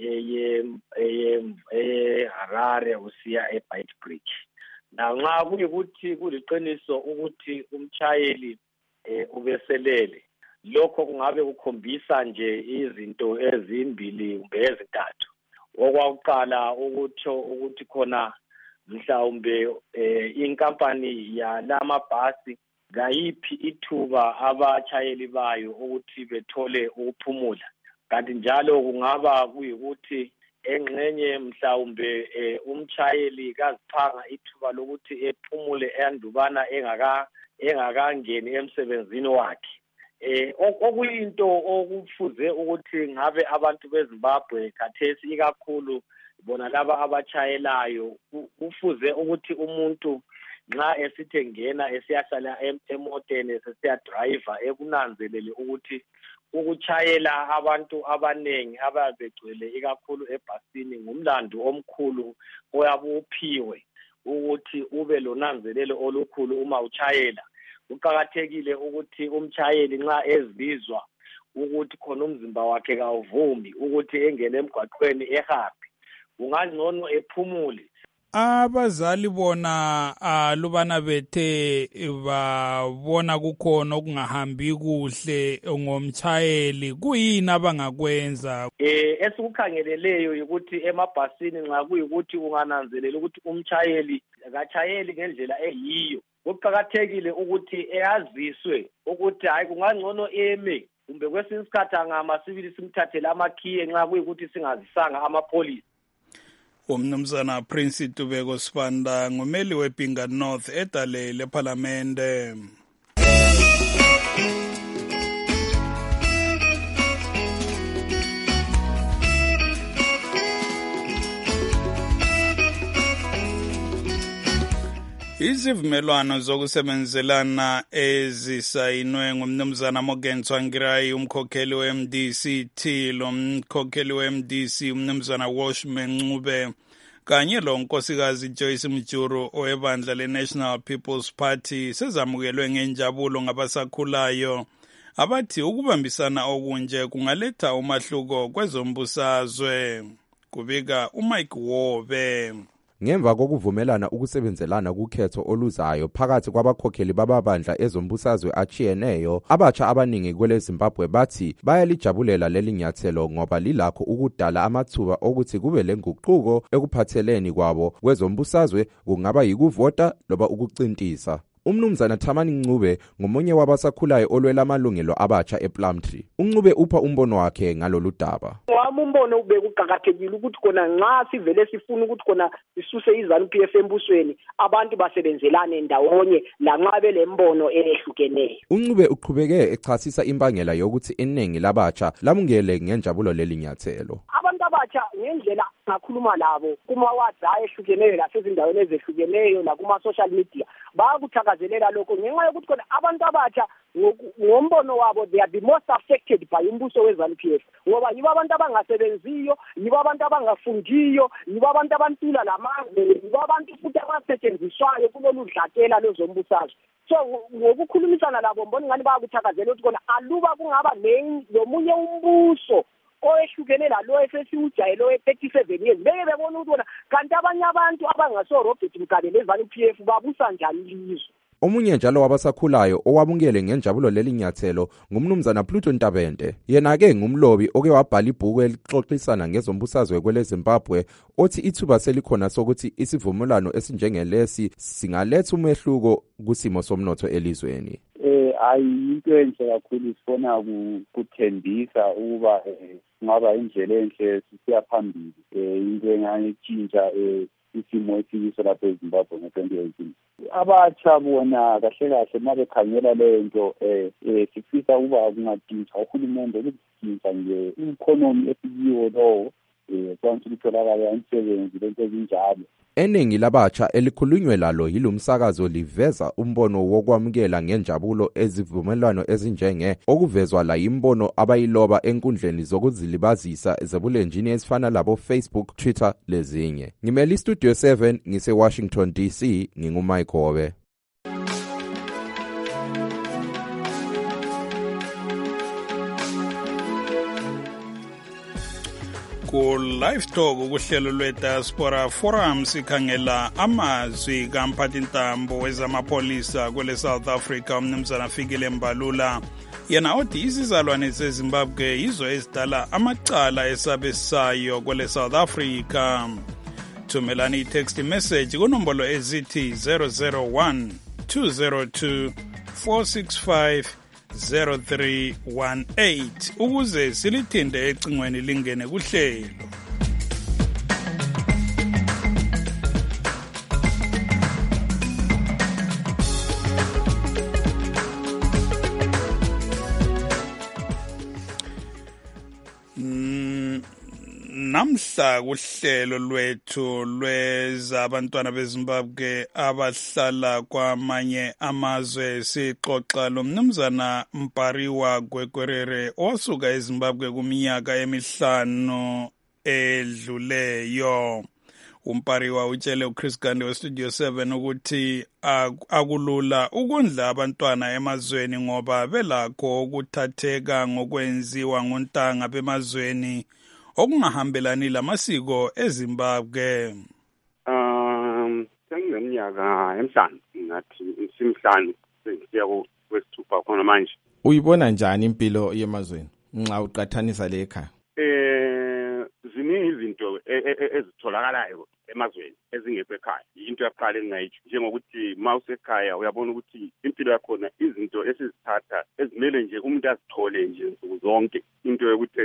eHarare usiya eBeitbridge. Nanxa kuyikuthi kuliqiniso ukuthi umchayeli ubeselele, lokho kungabe kukhombisa nje izinto ezimbili kumbe ezintathu. Okwakuqala ukutho ukuthi khona mhlawumbe inkampani yalamabhasi ngayiphi ithuba abachayeli bayo ukuthi bethole ukuphumula. Kanti njalo kungaba kuyikuthi engxenye mhlawumbe umchayeli kaziphanga ithuba lokuthi ephumule endubana engaka engakangeni emsebenzini wakhe. Eh okuyinto okufuze ukuthi ngabe abantu beZimbabwe khathesi ikakhulu bona laba abachayelayo kufuze ukuthi umuntu nxa esithe ngena esiyahlala emoteni sesiya driver ekunanzelele ukuthi ukuchayela abantu abanengi ababegcwele ikakhulu ebhasini ngumlando omkhulu oyabuphiwe ukuthi ube lonanzelelo olukhulu uma uchayela. Kuqakathekile ukuthi umchayeli nxa ezizwa ukuthi khona umzimba wakhe kawuvumi ukuthi engene emgwaqweni ehambe, ungangcono ephumule abazali bona alubana bethe babona kukhona okungahambi kuhle ngomtshayeli kuyini abangakwenza? Eh esikukhangeleleyo ukuthi emabhasini nxa kuyikuthi ungananzelela ukuthi umtshayeli akachayeli ngendlela eyiyo, kuqakathekile ukuthi eyaziswe ukuthi hayi kungangcono eme kumbe kwesinye isikhathi angama sibili simthathele amakhiye nxa kuyikuthi singazisanga amapolisi. Umnumzana Prince Tubeko Sibanda ngumeli weBinga North edale leParlamente. Izivumelwano zokusebenzelana ezisayinwe ngumnumzana Morgan Tsvangirai umkhokheli we-M D C T lo mkhokheli we-M D C umnumzana Washman Ncube kanye lo nkosikazi Joyce Mjuru owebandla le-National People's Party sezamukelwe ngenjabulo ngabasakhulayo abathi ukubambisana okunje kungaletha umahluko kwezombusazwe. Kubika uMike Wobe. Ngemva kokuvumelana ukusebenzelana kukhetho oluzayo phakathi kwabakhokheli bababandla ezombusazwe achiyeneyo, abatsha abaningi kwele Zimbabwe bathi bayalijabulela leli nyathelo ngoba lilakho ukudala amathuba okuthi kube lenguquko ekuphatheleni kwabo kwezombusazwe, kungaba yikuvota loba ukucintisa. Umnumzana Thamani Ncube ngomunye wabasakhulayo olwela amalungelo abatsha ePlumtree. uNcube upha umbono wakhe ngalolu daba. Wami umbono ubekuqhakathekile ukuthi kona nxa sivele sifuna ukuthi kona sisuse iZANU-P F embusweni abantu basebenzelane ndawonye lanxa belembono ehlukeneyo. uNcube uqhubeke echasisa imbangela yokuthi iningi labatsha lamungele ngenjabulo leli nyathelo. Abantu abatsha ngendlela ngakhuluma labo kuma WhatsApp ehlukeneyo lasezindaweni ezehlukeneyo la kuma social media bayakuthakazelela lokho ngenxa yokuthi kona abantu abatsha ngombono wabo they are the most affected by umbuso weZANU-P F ngoba yibo abantu abangasebenziyo, yibo abantu abangafundiyo, yibo abantu abantula lamazwe, yibo abantu futhi abasetshenziswayo kulolu dlakela lezombusazwe. So ngokukhulumisana labo mbona ngani bayakuthakazela ukuthi kona aluba kungaba nomunye umbuso oyehlukene lalo esesiujayelo we-thirty-seven years beke bebona ukuthi wona kanti abanye abantu abangaso Robert Mugabe leZANU-P F babusa njani ilizwe. Omunye njalo wabasakhulayo owabungele ngenjabulo leli nyathelo ngumnumzana Pluto Ntabende. Yena ke ngumlobi oke wabhala ibhuku elixoxisana ngezombusazwe kwele Zimbabwe othi ithuba selikhona sokuthi isivumelwano esinjengelesi singaletha umehluko kusimo somnotho elizweni. Eh ayinto enhle kakhulu sifona kuthembisa ukuba ngaba indlela enhle sisiya phambili eh into engayitshintsha eh isimo esiyiso lapha eZimbabwe ngo-twenty eighteen. Abatsha bona kahle kahle mabekhangela lento eh sifisa ukuba kungadinga uhulumende ukudinga nje i-economy esiyiwo lo eh kwanti kutholakala imisebenzi lento ezinjalo. Eningi labatsha elikhulunywe lalo yilomsakazo liveza umbono wokwamukela ngenjabulo ezivumelwano ezinjenge okuvezwa la imbono abayiloba enkundleni zokuzilibazisa zebulenjini ezifana labo Facebook, Twitter lezinye. Ngimeli Studio seven ngise Washington D C ngingumike Hobe. Ku live talk ukuhlelo lwe-Diaspora Forum sikhangela amazwi kamphathintambo wezamapolisa kwele South Africa umnumzana Fikile Mbalula. Yena othi izizalwane zeZimbabwe yizo ezidala amacala esabesayo kwele South Africa. Thumelani i-text message kunombolo ezithi zero zero one two zero two four six five zero three one eight ukuze silithinde ecingweni lingene kuhlelo. Namhla kuhlelo lwethu lwezabantwana beZimbabwe abahlala kwamanye amazwe sixoxa lomnumzana Mpariwa Gwegwerere osuka eZimbabwe kuminyaka emihlanu edluleyo. Umpariwa utshele uChris Gande weStudio seven ukuthi akulula ukundla abantwana emazweni ngoba belakho ukuthatheka ngokwenziwa ngontanga bemazweni okungahambelani lamasiko eZimbabwe. Uh iminyaka emihlanu ngathi simhlanu sengisiya kwesithupha khona manje. Uyibona njani impilo yemazweni nxa uqathanisa le ekhaya? Eh ziningi izinto ezitholakalayo emazweni ezingekho ekhaya. Into yaqala engayitsho njengokuthi mawusekhaya uyabona ukuthi impilo yakhona izinto esizithatha ezimele nje umuntu azithole nje nsuku zonke. Into yokuthi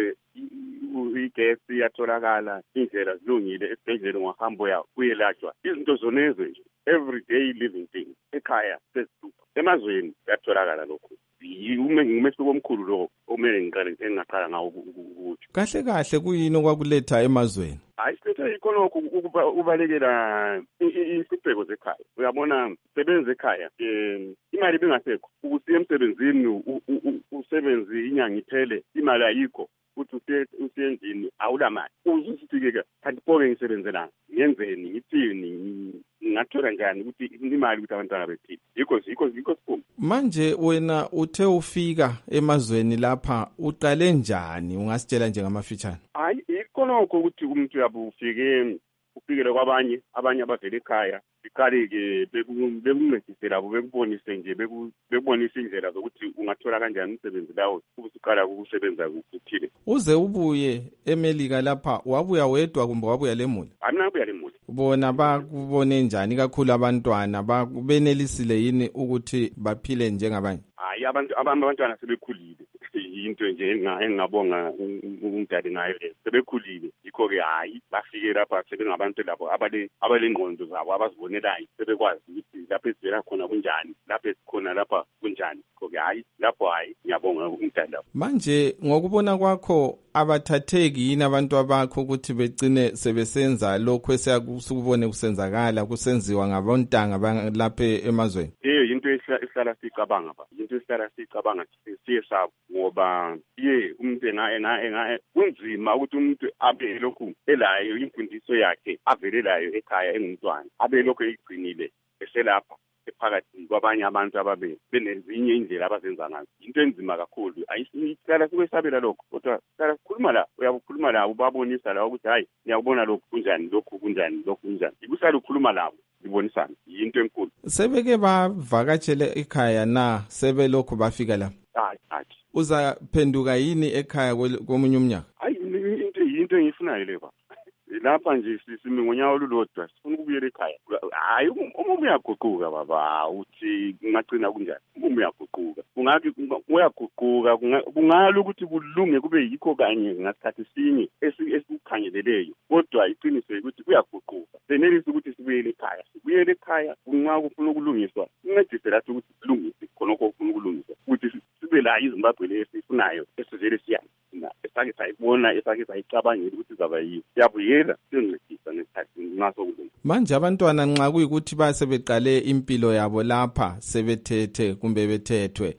igesi iyatholakala, indlela zilungile, esibhedlela ungahamba yawo uyelatshwa. Izinto zonezo nje everyday living things ekhaya sesithupha. Emazweni kuyatholakala lokho. Umehluko omkhulu lo omele ngiqale engaqala ngawo ukuthi kahle kahle kuyini okwakuletha emazweni? Hayi sithethe ikhonokho ukubalekela isibheko zekhaya. Uyabona sebenze ekhaya eh imali bengasekho ukusiya emsebenzini usebenzi inyanga iphele imali ayikho uthi usendlini awulamali uzusifike kanti phoke ngisebenzelana ngenzeni ngithini ngathola njani ukuthi imali ukuthi abantwana bethini yikho yikho yikho siphuma. Manje wena uthe ufika emazweni lapha uqale njani ungasitshela nje ngamafitshane? Hayi ikhonokho ukuthi umuntu yabufike ufikele kwabanye abanye abavela ekhaya iqale-ke bekuncedise labo bekubonise nje bekubonise indlela zokuthi ungathola kanjani umsebenzi lawo ubusuqala ukusebenza kuthile. Uze ubuye eMelika lapha wabuya wedwa kumbe wabuya lemuli? Mina ngabuya lemuli. Bona bakubone njani kakhulu abantwana bakubenelisile yini ukuthi baphile njengabanye? Hayi abantu abantwana sebekhulile. Into nje engingabonga umdali ngayo le sebekhulile yikho ke hayi bafike lapha sebengabantu labo abale abalengqondo zabo abazibonelayo sebekwazi ukuthi lapha esivela khona kunjani lapha esikhona lapha kunjani yikho ke hayi lapho hayi ngiyabonga umdali lapho. Manje ngokubona kwakho abathatheki yini abantu abakho ukuthi begcine sebesenza lokho esiyakubone kusenzakala kusenziwa ngabontanga lapha emazweni? Eh into esihlala sicabanga ba into esihlala sicabanga siye sabo ngoba ye umuntu enga enga kunzima ukuthi umuntu abe lokhu elayo imfundiso yakhe avelelayo ekhaya engumntwana abe lokhu egcinile eselapha ephakathi kwabanye abantu ababe benezinye indlela abazenza ngazo. Into enzima kakhulu ayisihlala sikwesabela lokho kodwa sala sikhuluma la uyakukhuluma la ubabonisa la ukuthi hayi ngiyabona lokhu kunjani lokhu kunjani lokhu kunjani ikusala ukukhuluma labo libonisana into enkulu. Sebeke bavakatshele ekhaya na sebe lokho bafika la? Hayi hayi uzaphenduka yini ekhaya komunye umnyaka? Hayi into into engiyifunayo leba lapha nje sisimi ngonyaka olulodwa sifuna ukubuyela ekhaya. Hayi uma uyaguquka baba uthi ngacina kunjani uma uyaguquka kungathi uyaguquka kungalo ukuthi kulunge kube yikho kanye ngasikhathi sinye esikukhangeleleyo kodwa iqiniso ukuthi kuyaguquka senelisa ukuthi sibuyele ekhaya sibuyele ekhaya kunqa kufuna ukulungiswa incedise lathi ukuthi silungise khonokho kufuna ukulungiswa ukuthi sibe la iZimbabwe lesifunayo esizele siyana esake sayibona esake sayicabangela ukuthi zaba yiyo siyabuyela siyoncedisa nesikhathi ngaso kulunga. Manje abantwana nxa kuyikuthi basebeqale impilo yabo lapha sebethethe kumbe bethethwe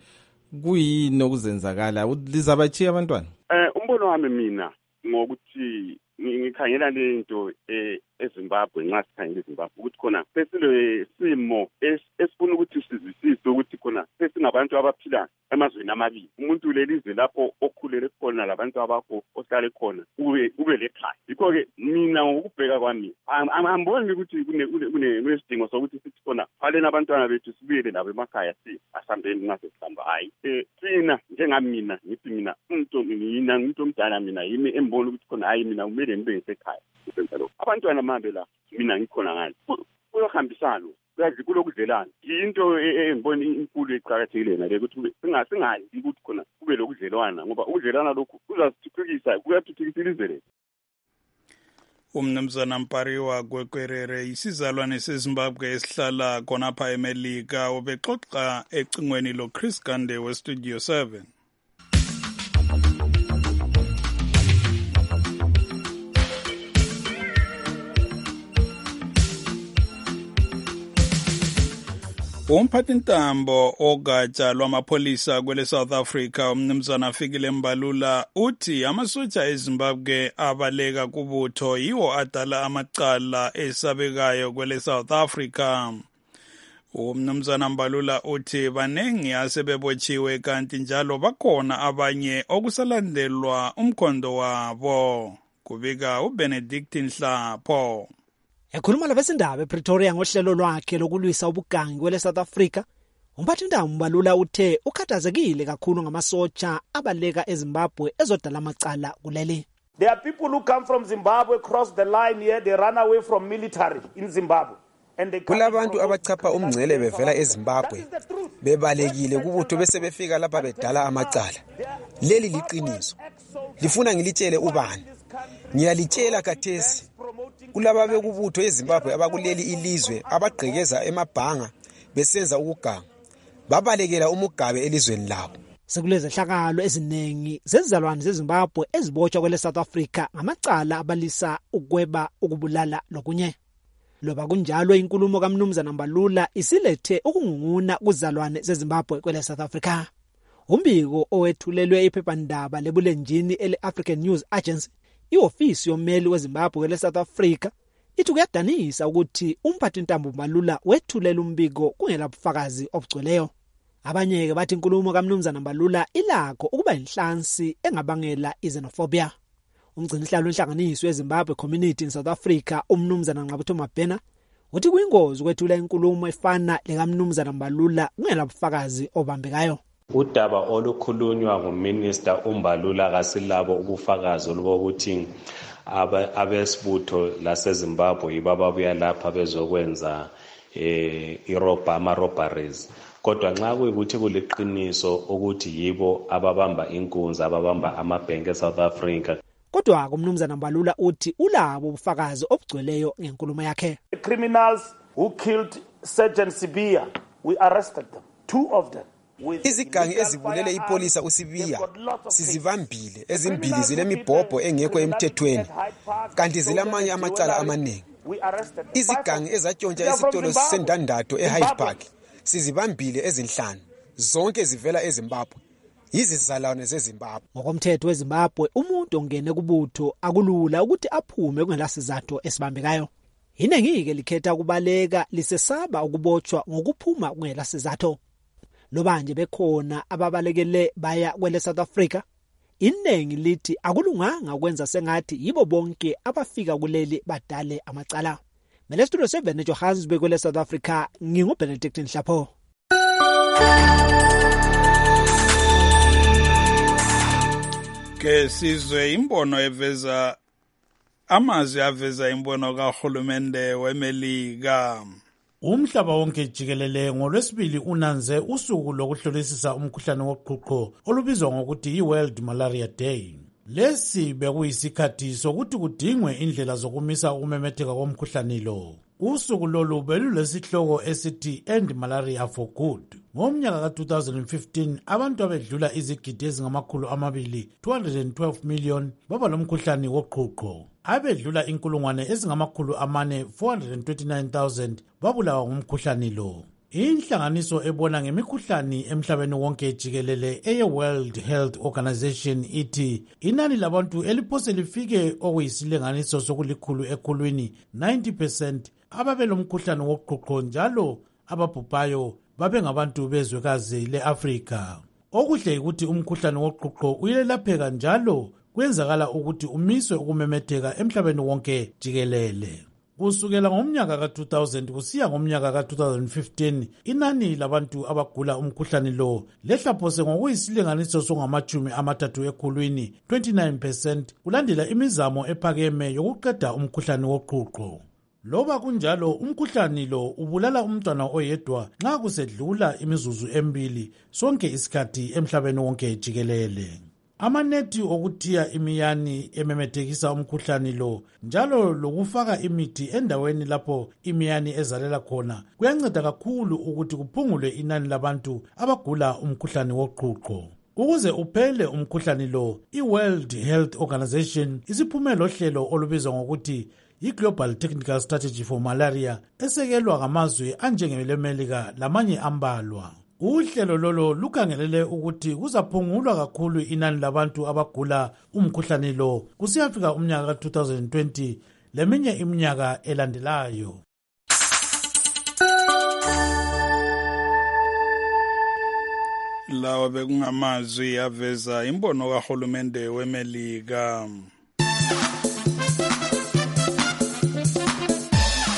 kuyini okuzenzakala lizabachiya abantwana? Eh umbono wami mina ngokuthi ngikhangela lento eZimbabwe nxa sikhangela eZimbabwe ukuthi khona sesile simo esifuna ukuthi sizwisise ukuthi khona sesingabantu abaphila emazweni amabili umuntu lelizwe lapho okhulele khona labantu abakho ohlale khona ube ube lekhaya. Yikho ke mina ngokubheka kwami angiboni ukuthi kune kunesidingo sokuthi sithi khona phale nabantwana bethu sibuyele labo emakhaya si asambeni ngase sihamba hayi eh sina njengamina ngithi mina umuntu mina umuntu omdala mina yimi embona ukuthi khona hayi mina kumele ngibe ngisekhaya usenza lokho abantwana mabe la mina ngikhona ngani kuyohambisana kazi kulokudlelana into engibona inkulu eqhakathekile nale ukuthi singasingazi ukuthi khona kube lokudlelwana ngoba ukudlelana lokhu kuzasithuthukisa kuyathuthukisa ilizwe lethu. Umnumzana Mpariwa Gwekwerere isizalwane seZimbabwe esihlala khonapha eMelika ubexoxa ecingweni lo Chris Gande we Studio seven. Umphathintambo ogatsha lwamapholisa kwele South Africa umnumzana Fikile Mbalula uthi amasotsha eZimbabwe abaleka kubutho yiwo adala amacala esabekayo kwele South Africa. Umnumzana Mbalula uthi banengi asebebotshiwe kanti njalo bakhona abanye okusalandelwa umkhondo wabo. Kubika uBenedict Nhlapho. Ekhuluma labesindaba ePretoria ngohlelo lwakhe lokulwisa ubugangi kwele South Africa, umphathintambo Mbalula uthe ukhathazekile kakhulu ngamasotsha abaleka eZimbabwe ezodala amacala kuleli. There are people who come from Zimbabwe, cross the line here, they run away from military in Zimbabwe. Kulabantu abachapha umngcele bevela eZimbabwe bebalekile kubutho bese befika lapha bedala amacala. Leli liqiniso. Lifuna ngilitshele ubani? Ngiyalitshela kathesi. Kulaba bekubutho eZimbabwe abakuleli ilizwe abagqekeza emabhanga besenza ukuganga. Babalekela umugabe elizweni lawo. Sekuleze hlakalo eziningi zezizalwane zeZimbabwe ezibotshwa kwele South Africa ngamacala abalisa ukweba, ukubulala lokunye. Loba kunjalo inkulumo kaMnumzana Mbalula isilethe ukungunguna kuzalwane zeZimbabwe kwele South Africa. Umbiko owethulelwe iphephandaba lebulenjini ele-African News Agency, iofisi yommeli weZimbabwe kwele South Africa, ithi kuyadanisa ukuthi umphathintambo Mbalula wethulela umbiko kungela bufakazi obugcweleyo. Abanye-ke bathi inkulumo kaMnumzana Mbalula ilakho ukuba inhlansi engabangela xenophobia. Umgcinihlalo wenhlanganiso weZimbabwe Community in South Africa, uMnumzana Nqabutho Mabhena, uthi kuyingozi ukwethula inkulumo efana lekaMnumzana Mbalula kungela bufakazi obambekayo. Udaba olukhulunywa nguMinister uMbalula kasilabo ubufakazi olubokuthi abesibutho laseZimbabwe ibababuya lapha bezokwenza eh iroba ama-robberies. Kodwa nxa kuyikuthi kuliqiniso ukuthi yibo ababamba inkunzi ababamba amabhenki eSouth Africa. Kodwa uMnumzana Mbalula uthi ulabo ubufakazi obugcweleyo ngenkulumo yakhe. The criminals who killed Sergeant Sibiya, we arrested them, two of them. Izigangi ezibulele ipolisa uSibiya sizibambile, ezimbili zilemibhobho engekho emthethweni kanti zilamanye amacala amaningi. Izigangi ezatshontsha esitolo sendandatho eHyde Park sizibambile ezinhlanu, zonke zivela eZimbabwe, yizizalwane zeZimbabwe. Ngokomthetho weZimbabwe umuntu ongene kubutho akulula ukuthi aphume kungelasizathu esibambekayo. Inengi-ke likhetha ukubaleka lisesaba ukubotshwa ngokuphuma kungelasizathu. Lobanje bekhona ababalekele baya kwele South Africa, inengi lithi akulunganga ukwenza sengathi yibo bonke abafika kuleli badale amacala. Mele studio seven eJohannesburg kwele South Africa, nginguBenedict Nhlapho. Ke sizwe imbono eveza amazwi aveza imbono kahulumende weMelika. Umhlaba wonke jikelele ngolwesibili unanze usuku lokuhlolisisa umkhuhlane woqhuqho olubizwa ngokuthi yi-World Malaria Day. Lesi bekuyisikhathi sokuthi kudingwe indlela zokumisa ukumemetheka komkhuhlane lo. Usuku lolu belulesihloko esithi End Malaria for Good. Ngomnyaka ka two thousand fifteen abantu abedlula izigidi ezingamakhulu amabili two hundred twelve million baba lomkhuhlane woqhuqho. Abedlula inkulungwane ezingamakhulu amane four hundred twenty-nine thousand babulawa ngumkhuhlane lo. Inhlanganiso ebona ngemikhuhlane emhlabeni wonke jikelele eye World Health Organization ithi inani labantu eliphose lifike okuyisilinganiso sokulikhulu ekhulwini ninety percent ababelomkhuhlane woqhuqho, njalo ababhubhayo babe ngabantu bezwekazi leAfrika. Okuhle ukuthi umkhuhlane woqhuqho uyelapheka njalo kwenzakala ukuthi umiswe ukumemetheka emhlabeni wonke jikelele. Kusukela ngomnyaka ka two thousand kusiya ngomnyaka ka two thousand fifteen inani labantu abagula umkhuhlane lo lehlaphose ngokuyisilinganiso songamachumi amathathu ekhulwini twenty-nine percent kulandela imizamo ephakeme yokuqeda umkhuhlane woqhuqho. Loba kunjalo umkhuhlane lo ubulala umntwana oyedwa nxa kusedlula imizuzu emibili sonke isikhathi emhlabeni wonke jikelele. Amanethi okuthiya imiyani ememethekisa umkhuhlane lo njalo lokufaka imithi endaweni lapho imiyani ezalela khona kuyanceda kakhulu ukuthi kuphungulwe inani labantu abagula umkhuhlane woqhuqho. Ukuze uphele umkhuhlane lo, i-World Health Organization isiphumelo hlelo olubizwa ngokuthi i-Global Technical Strategy for Malaria esekelwa ngamazwe anjengeMelika lamanye ambalwa. Uhlelo lolo lukhangelele ukuthi kuzaphungulwa kakhulu inani labantu abagula umkhuhlane lo kusiyafika umnyaka ka two thousand twenty leminye iminyaka elandelayo. Lawa bekungamazwi aveza imbono kahulumende weMelika.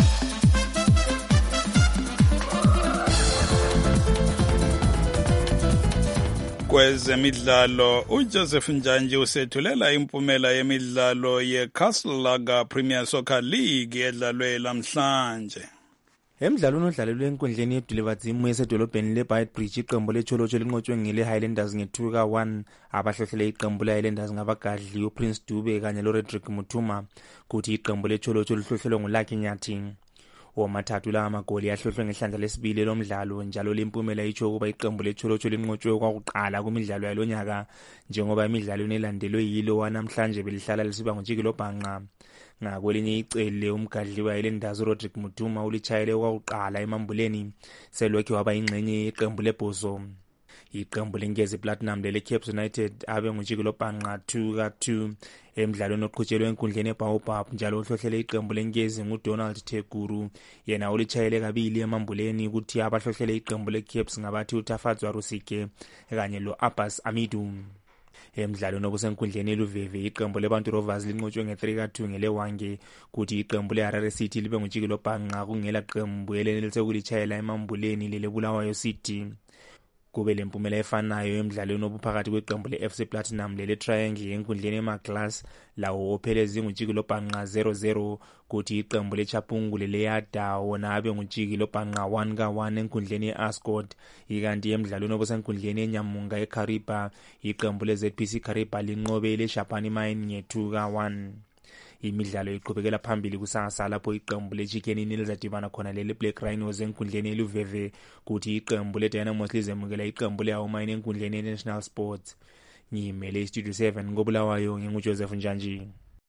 kwezemidlalo uJoseph Njanji usethulela impumela yemidlalo yeCastle Lager Premier Soccer League edlalwe lamhlanje. Emidlalweni odlalelwe enkundleni yeDulevadzimu esedolobheni leBeitbridge iqembu lecholotsho linqotshwe ngele Highlanders nge-two ka one. Abahlohlele iqembu le-Highlanders ngabagadli uPrince Dube kanye loRedrick Muthuma, kuthi iqembu lecholotsho lihlohlelwe nguLucky Nyathi. Womathathu la amagoli ahlohlwe ngehlandla lesibili lomdlalo, njalo lempumela itsho ukuba iqembu lecholotsho linqotshwe kwakuqala kumidlalo yalonyaka, njengoba imidlalo elandelwe yilo wanamhlanje belihlala lisiba ngujikelo bhanqa. Ngakwelinye icele umgadli wayelendazi uRodrick Muthuma ulitshayele kwakuqala emambuleni selokhe waba ingxenye yeqembu lebhozo. Iqembu lengezi Platinum lele Cape United abe ngujikelo bhanqa two ka two emidlalweni oqhutshelwe enkundleni eBaobab, njalo uhlohlele iqembu lengezi nguDonald Teguru, yena ulitshayele kabili emambuleni, kuthi abahlohlele iqembu leCapes ngabathi uTafadzwa Rusike kanye lo-Abbas Amidu. Emidlalweni obusenkundleni eLuveve iqembu leBantu Rovers linqotshwe nge-three ka two ngelewange, kuthi iqembu leHarare City libe ngujikelo bhanqa kungela qembu elenelise ukulitshayela emambuleni lele Bulawayo City. Kube lempumela efanayo emidlalweni obuphakathi kweqembu le-F C Platinum lele Triangle enkundleni eMaglas lawo ophelezi ngujikelo bhanqa zero zero, kuthi iqembu leChapungu lele Yada wona abe ngujikelo bhanqa one ka one enkundleni ye-Ascot. Ikanti emidlalweni obusenkundleni eNyamunga eKariba iqembu le-Z P C Kariba linqobe leShapani Mine nge-two ka one. Imidlalo iqhubekela phambili kusasa lapho iqembu leChicken Inn lizadibana khona lele Black Rhinos enkundleni eLuveve, kuthi iqembu leDynamos lizemukela iqembu leHawumine enkundleni yeNational Sports. Ngimele iStudio seven ngobulawayo nginguJoseph Njanji.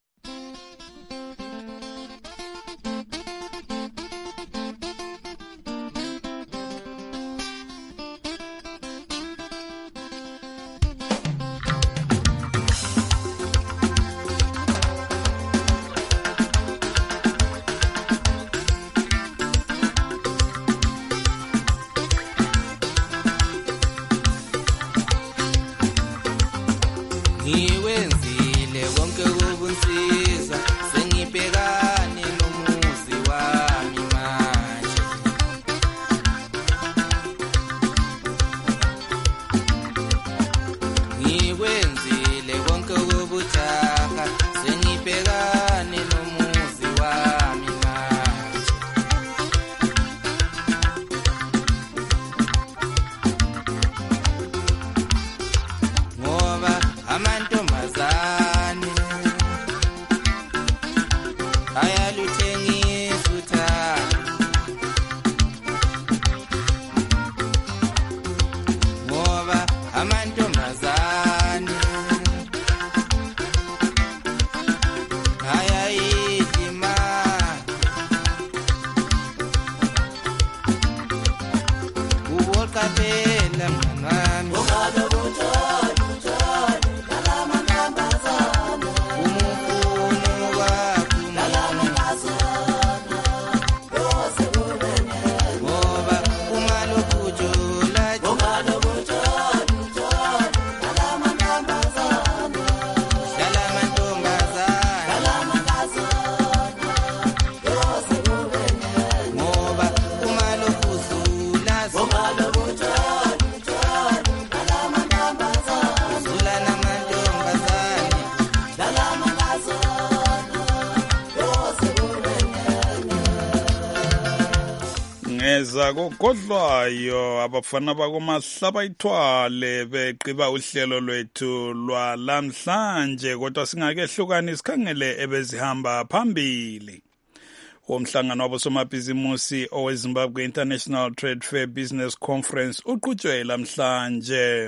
Ngeza kogodlwayo abafana bakomahlaba ithwale beqiba uhlelo lwethu lwalamhlanje, kodwa singakehlukani sikhangele ebezihamba phambili. Umhlangano wabosomabhizimusi oweZimbabwe International Trade Fair Business Conference uqhutshwe lamhlanje.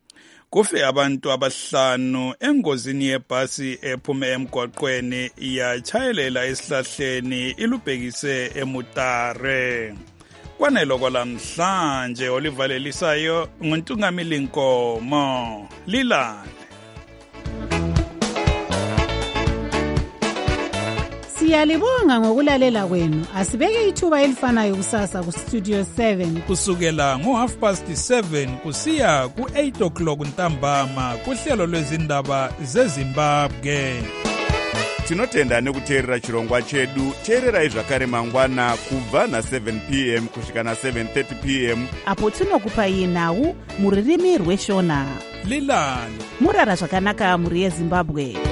Kufe abantu abahlanu engozini yebhasi ephume emgwaqweni yachayelela esihlahleni ilubhekise eMutare. Kwanelo kwalamhlanje olivalelisayo nguNtungamili Nkomo. Lilale. Siyalibonga ngokulalela kwenu. Asibeke ithuba elifanayo kusasa ku Studio seven kusukela ngo half past seven kusiya ku eight o'clock ntambama kuhlelo lwezindaba zeZimbabwe. Tinotenda nekuteerera chirongwa chedu. Teererai zvakare mangwana kubva na seven p m kusvika na seven thirty p m apo tinokupai nhau muririmi rweshona. lilale murara zvakanaka muri yezimbabwe.